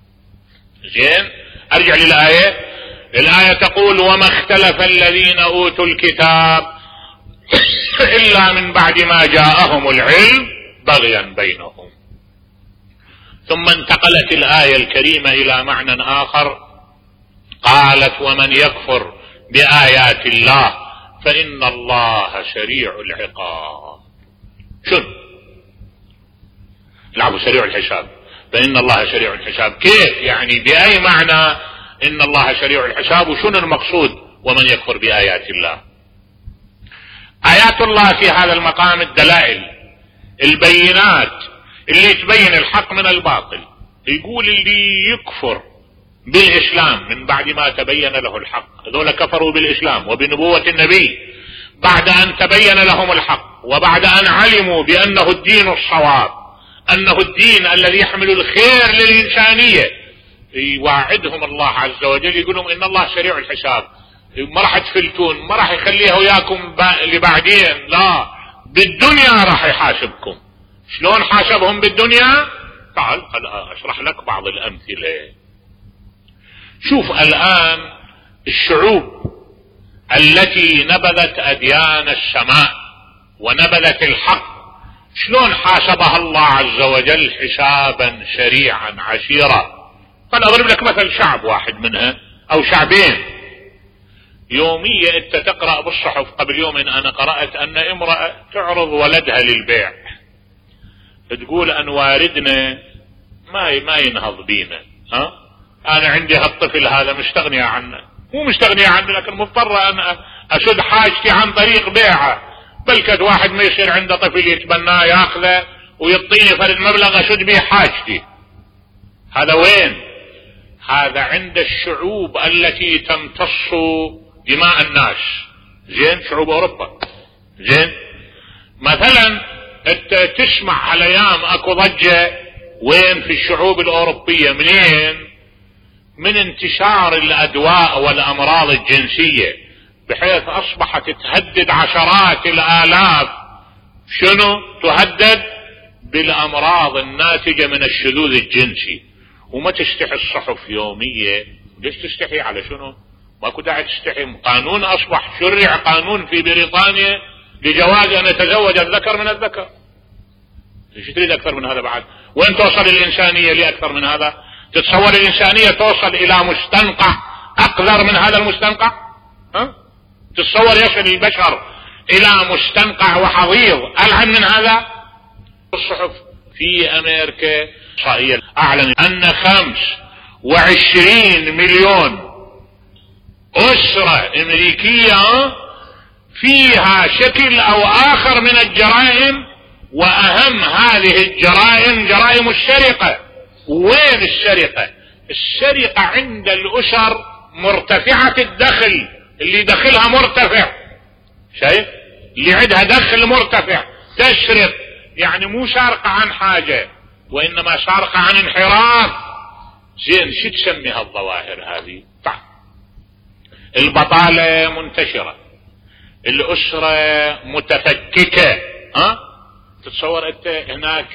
زين. ارجع للآية. الآية تقول وما اختلف الذين اوتوا الكتاب الا من بعد ما جاءهم العلم بغيا بينهم. ثم انتقلت الآية الكريمة الى معنى اخر، قالت ومن يكفر بآيات الله فإن الله سريع العقاب. شنو؟ العفو، سريع الحساب، فإن الله سريع الحساب. كيف يعني؟ بأي معنى إن الله سريع الحساب؟ وشنو المقصود ومن يكفر بآيات الله؟ آيات الله في هذا المقام الدلائل البينات اللي تبين الحق من الباطل. يقول اللي يكفر بالإسلام من بعد ما تبين له الحق، هذول كفروا بالإسلام وبنبوة النبي بعد أن تبين لهم الحق، وبعد أن علموا بأنه الدين الصواب، أنه الدين الذي يحمل الخير للإنسانية. يواعدهم الله عز وجل، يقول لهم إن الله سريع الحساب، ما راح تفلتون، ما راح يخليه وياكم لبعدين، لا، بالدنيا راح يحاسبكم. شلون حاسبهم بالدنيا؟ تعال أشرح لك بعض الأمثلة. شوف الآن الشعوب التي نبذت أديان السماء ونبذت الحق شلون حاسبها الله عز وجل حسابا سريعا عسيرا. فأنا أضرب لك مثل شعب واحد منها أو شعبين. يومية أنت تقرأ بالصحف، قبل يوم أنا قرأت أن امرأة تعرض ولدها للبيع، تقول أن واردنا ما ما ينهض بينا، ها انا عندي هالطفل هذا مستغنية عنه، مو مستغنية عنه لكن مضطرة ان اشد حاجتي عن طريق بيعه، بل كد واحد ما يصير عنده طفل يتبناه ياخذه ويعطيني فرد مبلغ اشد به حاجتي. هذا وين؟ هذا عند الشعوب التي تمتص دماء الناس، زين، شعوب اوروبا. زين، مثلا انت تسمع هالايام اكو ضجة وين؟ في الشعوب الاوروبية. منين؟ من انتشار الادواء والامراض الجنسية، بحيث اصبحت تهدد عشرات الالاف. شنو تهدد؟ بالامراض الناتجة من الشذوذ الجنسي. وما تستحي الصحف يومية. ليش تستحي؟ على شنو؟ ماكو داعي تستحي. قانون اصبح، شرع قانون في بريطانيا لجواز ان يتزوج الذكر من الذكر. ايش تريد اكثر من هذا بعد؟ وين توصل الانسانية لاكثر من هذا؟ تتصور الانسانية توصل الى مستنقع اقذر من هذا المستنقع؟ ها؟ تتصور يصل البشر الى مستنقع وحضيض العن من هذا؟ الصحف في امريكا اسرائيل اعلن ان خمس وعشرين مليون اسرة امريكية فيها شكل او اخر من الجرائم، واهم هذه الجرائم جرائم السرقة. وين السرقة؟ السرقة عند الاسر مرتفعة الدخل، اللي دخلها مرتفع، شايف؟ اللي عندها دخل مرتفع تسرق، يعني مو سارقة عن حاجة وانما سارقة عن انحراف. زين، شو تسمي هالظواهر هذه؟ طيب، البطالة منتشرة، الاسرة متفككة. ها؟ تتصور انت هناك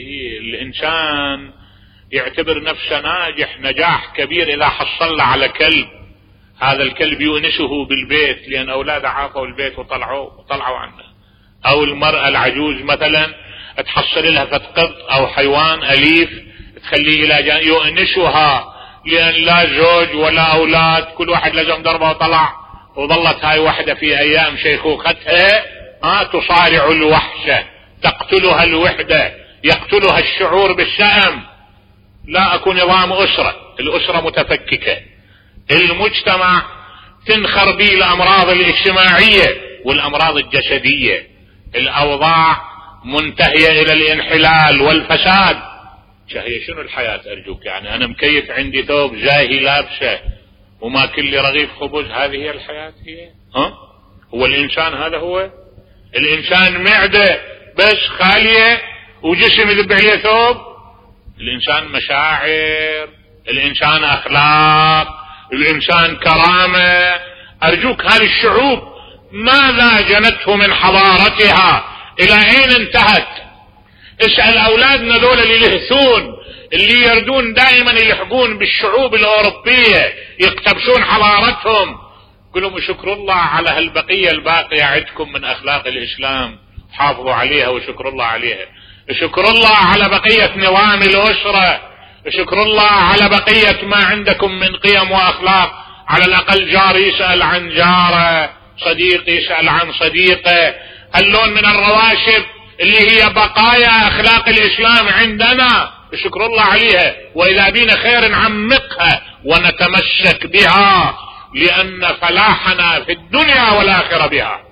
الانسان يعتبر نفسه ناجح نجاح كبير اذا حصل على كلب، هذا الكلب يؤنسه بالبيت لان اولاده عافوا البيت وطلعوا وطلعوا عنه. او المرأة العجوز مثلا تحصل لها قط او حيوان اليف تخليه الى جانب يؤنسها، لان لا زوج ولا اولاد، كل واحد لازم دربه وطلع، وظلت هاي واحدة في ايام شيخوختها ها تصارع الوحشة، تقتلها الوحدة، يقتلها الشعور بالشأم. لا اكو نظام اسرة، الاسرة متفككة، المجتمع تنخر به الامراض الاجتماعية والامراض الجسدية، الاوضاع منتهية الى الانحلال والفساد. هي شنو الحياة ارجوك؟ يعني انا مكيف عندي ثوب زاهي لابسه وما كل رغيف خبز، هذه هي الحياة هي؟ ها؟ هو الانسان هذا هو؟ الانسان معدة بس خالية وجسم يذب عليه ثوب؟ الانسان مشاعر، الانسان اخلاق، الانسان كرامة. ارجوك هذه الشعوب ماذا جنته من حضارتها؟ الى اين انتهت؟ اسأل اولادنا ذول اللي يلهثون، اللي يردون دائما يلحقون بالشعوب الاوروبية يقتبسون حضارتهم، قل لهم شكر الله على هالبقية الباقية عندكم من اخلاق الاسلام، حافظوا عليها وشكر الله عليها. شكر الله على بقية نظام الاسرة، شكر الله على بقية ما عندكم من قيم واخلاق. على الاقل جار يسأل عن جاره، صديق يسأل عن صديقه. هاللون من الرواشب اللي هي بقايا اخلاق الاسلام عندنا شكر الله عليها، واذا بينا خير نعمقها ونتمسك بها، لان فلاحنا في الدنيا والاخرة بها.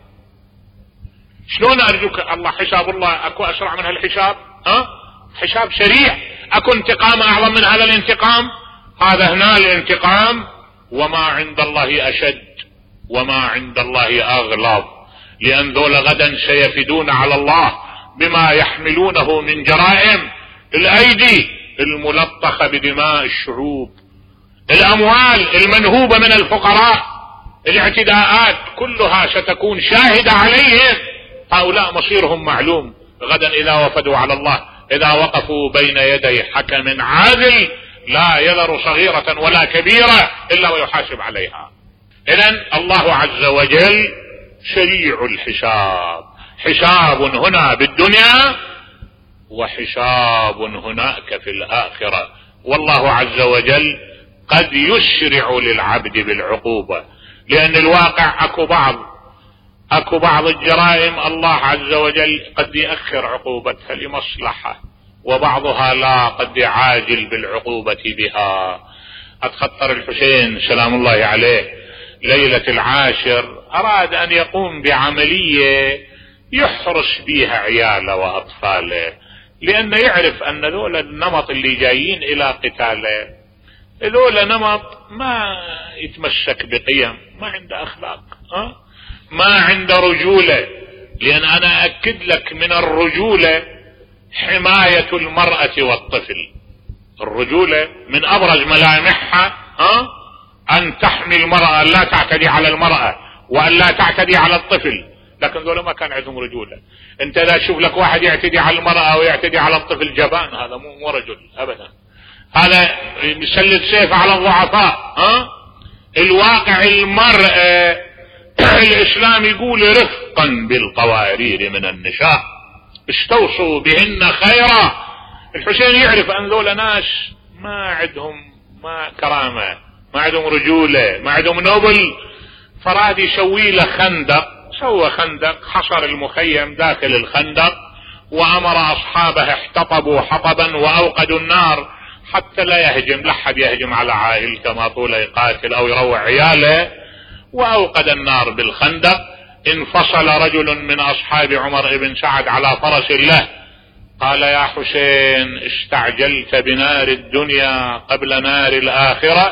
شلون ارجوك الله؟ حساب الله اكو اسرع من هالحساب؟ ها؟ حساب سريع. اكو انتقام اعظم من هذا الانتقام؟ هذا هنا الانتقام. وما عند الله اشد وما عند الله اغلظ، لان ذول غدا سيفدون على الله بما يحملونه من جرائم الايدي الملطخة بدماء الشعوب، الاموال المنهوبة من الفقراء، الاعتداءات كلها ستكون شاهدة عليهم. هؤلاء مصيرهم معلوم غدا اذا وفدوا على الله، اذا وقفوا بين يدي حكم عادل لا يذر صغيرة ولا كبيرة الا ويحاسب عليها. اذن الله عز وجل سريع الحساب، حساب هنا بالدنيا وحساب هناك في الآخرة. والله عز وجل قد يسرع للعبد بالعقوبة، لأن الواقع أكو بعض أكو بعض الجرائم الله عز وجل قد يأخر عقوبتها لمصلحة، وبعضها لا قد يعاجل بالعقوبة بها. أتخطر الحسين سلام الله عليه ليلة العاشر أراد أن يقوم بعملية يحرس بيها عياله وأطفاله، لأنه يعرف أن ذولا النمط اللي جايين إلى قتاله ذولا نمط ما يتمسك بقيم، ما عنده أخلاق، أه؟ ما عنده رجولة. لأن أنا أكد لك من الرجولة حماية المرأة والطفل. الرجولة من أبرز ملامحها أه؟ أن تحمي المرأة، لا تعتدي على المرأة وأن لا تعتدي على الطفل. لكن ذولا ما كان عندهم رجولة. أنت لا تشوف لك واحد يعتدي على المرأة ويعتدي على الطفل جبان، هذا مو رجل أبدا، هذا يسلط سيف على الضعفاء. أه؟ الواقع المرأة الإسلام يقول رفقا بالقوارير من النساء استوصوا بهن خيرا. الحسين يعرف أن ذولا ناس ما عندهم ما كرامة، ما عندهم رجولة، ما عندهم نوبل، فراد يسوي له خندق. سوى خندق، حصر المخيم داخل الخندق وأمر أصحابه احتطبوا حطبا وأوقدوا النار حتى لا يهجم، لا أحد يهجم على عائلته ما طول يقاتل أو يروع عياله. وأوقد النار بالخندق. انفصل رجل من أصحاب عمر بن سعد على فرس له، قال يا حسين استعجلت بنار الدنيا قبل نار الآخرة؟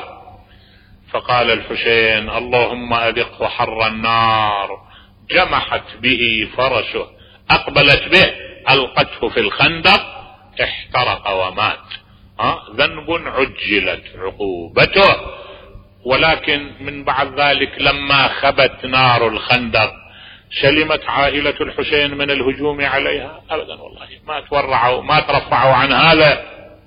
فقال الحسين اللهم أذقه حر النار. جمحت به فرسه، أقبلت به، ألقته في الخندق، احترق ومات. أه؟ ذنب عجلت عقوبته. ولكن من بعد ذلك لما خبت نار الخندق سلمت عائلة الحسين من الهجوم عليها؟ أبدا والله، ما تورعوا ما ترفعوا عن هذا.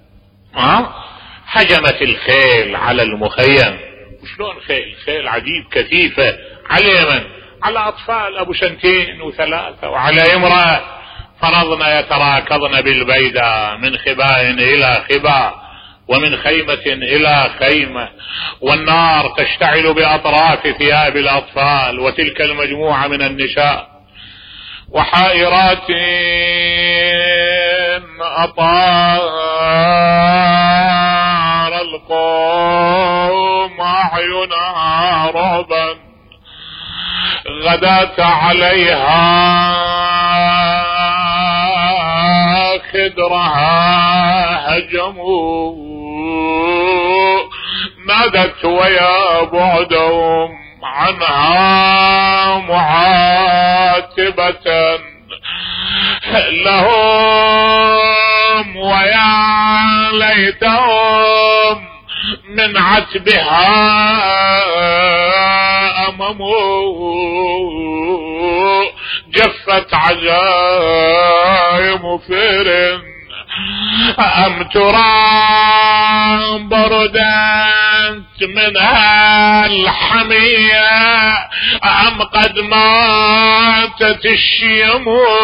أه؟ هجمت الخيل على المخيم. وشلون خيل؟ خيل عجيب كثيفة. على من؟ على أطفال أبو سنتين وثلاثة وعلى امرأة. فرضن يتراكضن بالبيداء من خباء إلى خباء ومن خيمة إلى خيمة، والنار تشتعل بأطراف ثياب الأطفال وتلك المجموعة من النساء. وحائرات أطار القوم أعينها رعبا، غدات عليها خدرها هجموا، نادت ويا بعدهم عنها معاتبة لهم ويا ليتهم من عتبها أمموا. جفت عزائم فر أم ترى بردت منها الحمية أم قد ماتت الشيم.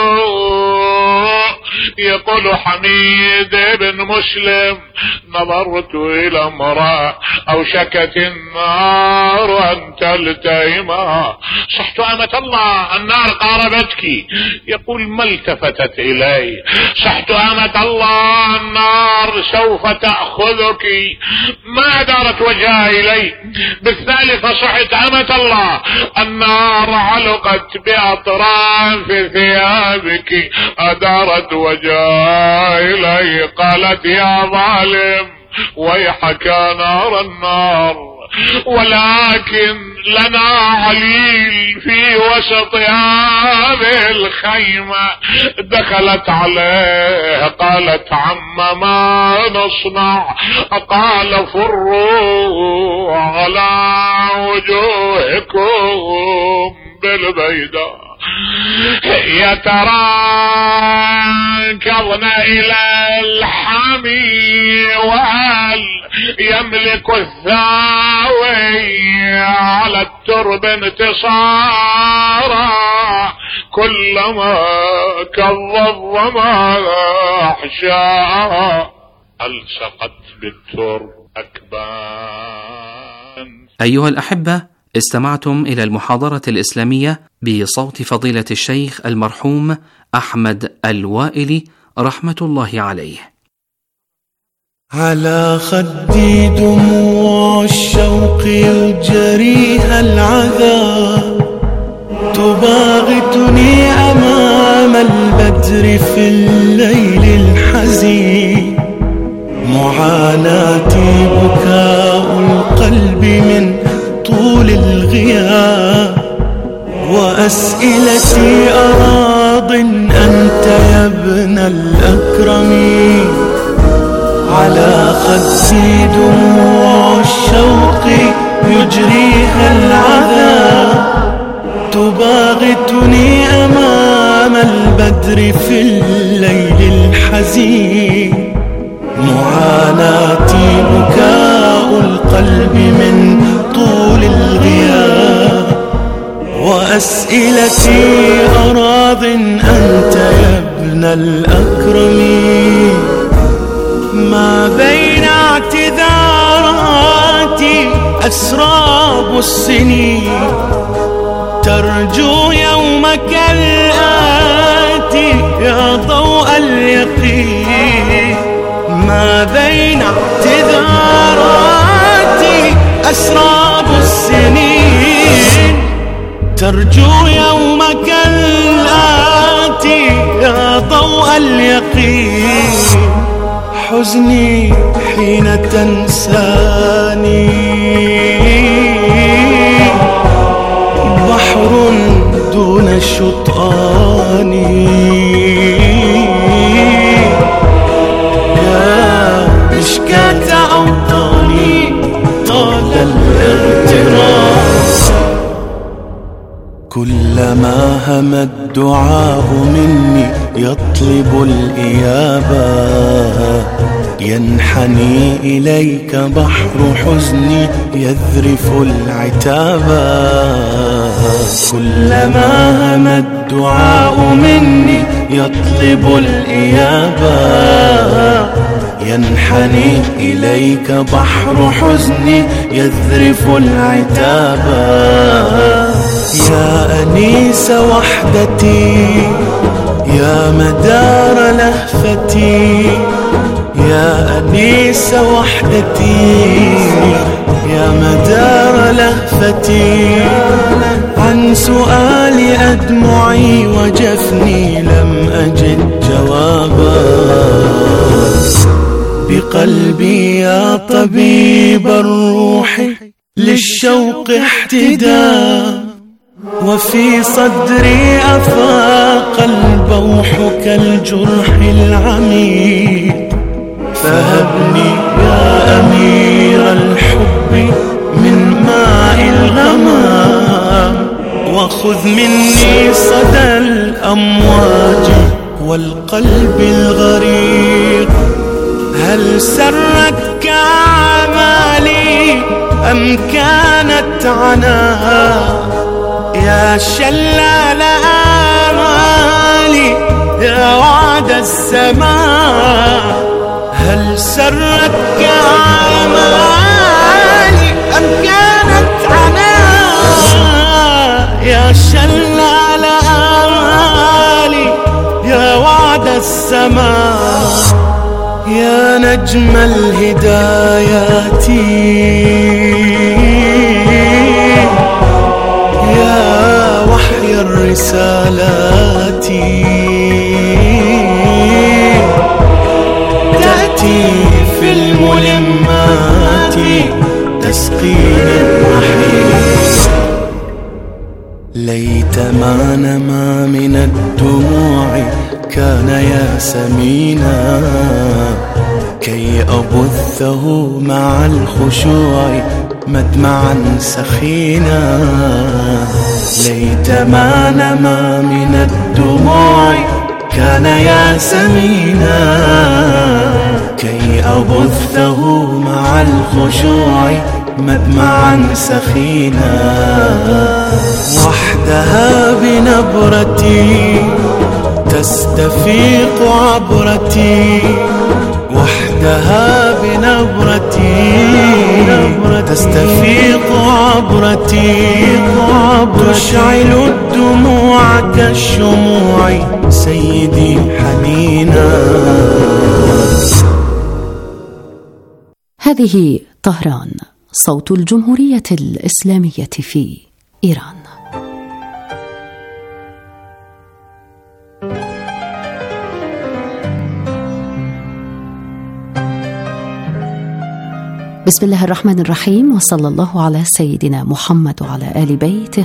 يقول حميد بن مسلم نظرت إلى امرأة أوشكت النار أن تلتئمها. صحت أمة الله النار قاربتك. يقول ما التفتت إلي. صحت أمة الله النار سوف تأخذك. ما دارت وجهها إلي. بالثالث صحت أمة الله النار علقت بأطراف ثيابك. أدارت وجهها إلي قالت يا ظالم ويحك نار النار. ولكن لنا عليل في وسط هذه الخيمة. دخلت عليه قالت عم ما نصنع؟ قال فروا على وجوهكم بالبيداء يتراكضن إلى الحمي وهل يملك الثاوي على الترب انتصارا. كلما كظ الظما أحشاء ألصقت بالترب أكبان. أيها الأحبة، استمعتم إلى المحاضرة الإسلامية بصوت فضيلة الشيخ المرحوم أحمد الوائلي رحمة الله عليه. على خدي دموع الشوق يجريها العذاب، تباغتني أمام البدر في الليل الحزين. معاناتي بكاء القلب من طول الغياب، وأسئلتي أراض أنت يا ابن الأكرمين. على خدي دموع الشوق يجريها العذاب، تباغتني أمام البدر في الليل الحزين. معاناتي بكاء القلب من طول الغياب، وأسئلتي أراض أنت يا ابن الأكرمين. ما بين اعتذاراتي أسراب السنين، ترجو يومك الآتي يا ضوء اليقين. ما بين اعتذاراتي أسراب السنين، ترجو يومك الآتي يا ضوء اليقين. حزني حين تنساني بحر دون الشطآن. يا مشكاة أوطاني طال الاغتراب، كلما هم الدعاء مني يطلب الإجابة، ينحني إليك بحر حزني يذرف العتابا. كلما هم الدعاء مني يطلب الإجابة، ينحني إليك بحر حزني يذرف العتابا. يا أنيس وحدتي، يا مدار لهفتي، يا أنيس وحدتي، يا مدار لهفتي. عن سؤال أدمعي وجفني لم أجد جوابا. بقلبي يا طبيب الروح للشوق احتدام، وفي صدري أفاق البوح كالجرح العميق. فهبني يا أمير الحب من ماء الغمام، وخذ مني صدى الأمواج والقلب الغريق. هل سرتك أعمالي أم كانت عناها؟ يا شلال آمالي يا وعد السماء. هل سرتك أعمالي أم كانت عناها؟ يا شلال آمالي يا وعد السماء. يا نجم الهدايات، يا وحي الرسالات، تأتي في الملمات تسقيني الرحيق. ليت ما نما من الدموع كان يا سمينا، كي أبثه مع الخشوع مدمعا سخينا. ليت ما نما من الدموع كان يا سمينا، كي أبثه مع الخشوع مدمعا سخينا. وحدها بنبرتي تستفيق عبرتي، وحدها بنبرتي تستفيق عبرتي. تشعل الدموع كالشموع سيدي حنينا. هذه طهران، صوت الجمهورية الإسلامية في إيران. بسم الله الرحمن الرحيم، وصلى الله على سيدنا محمد وعلى آل بيته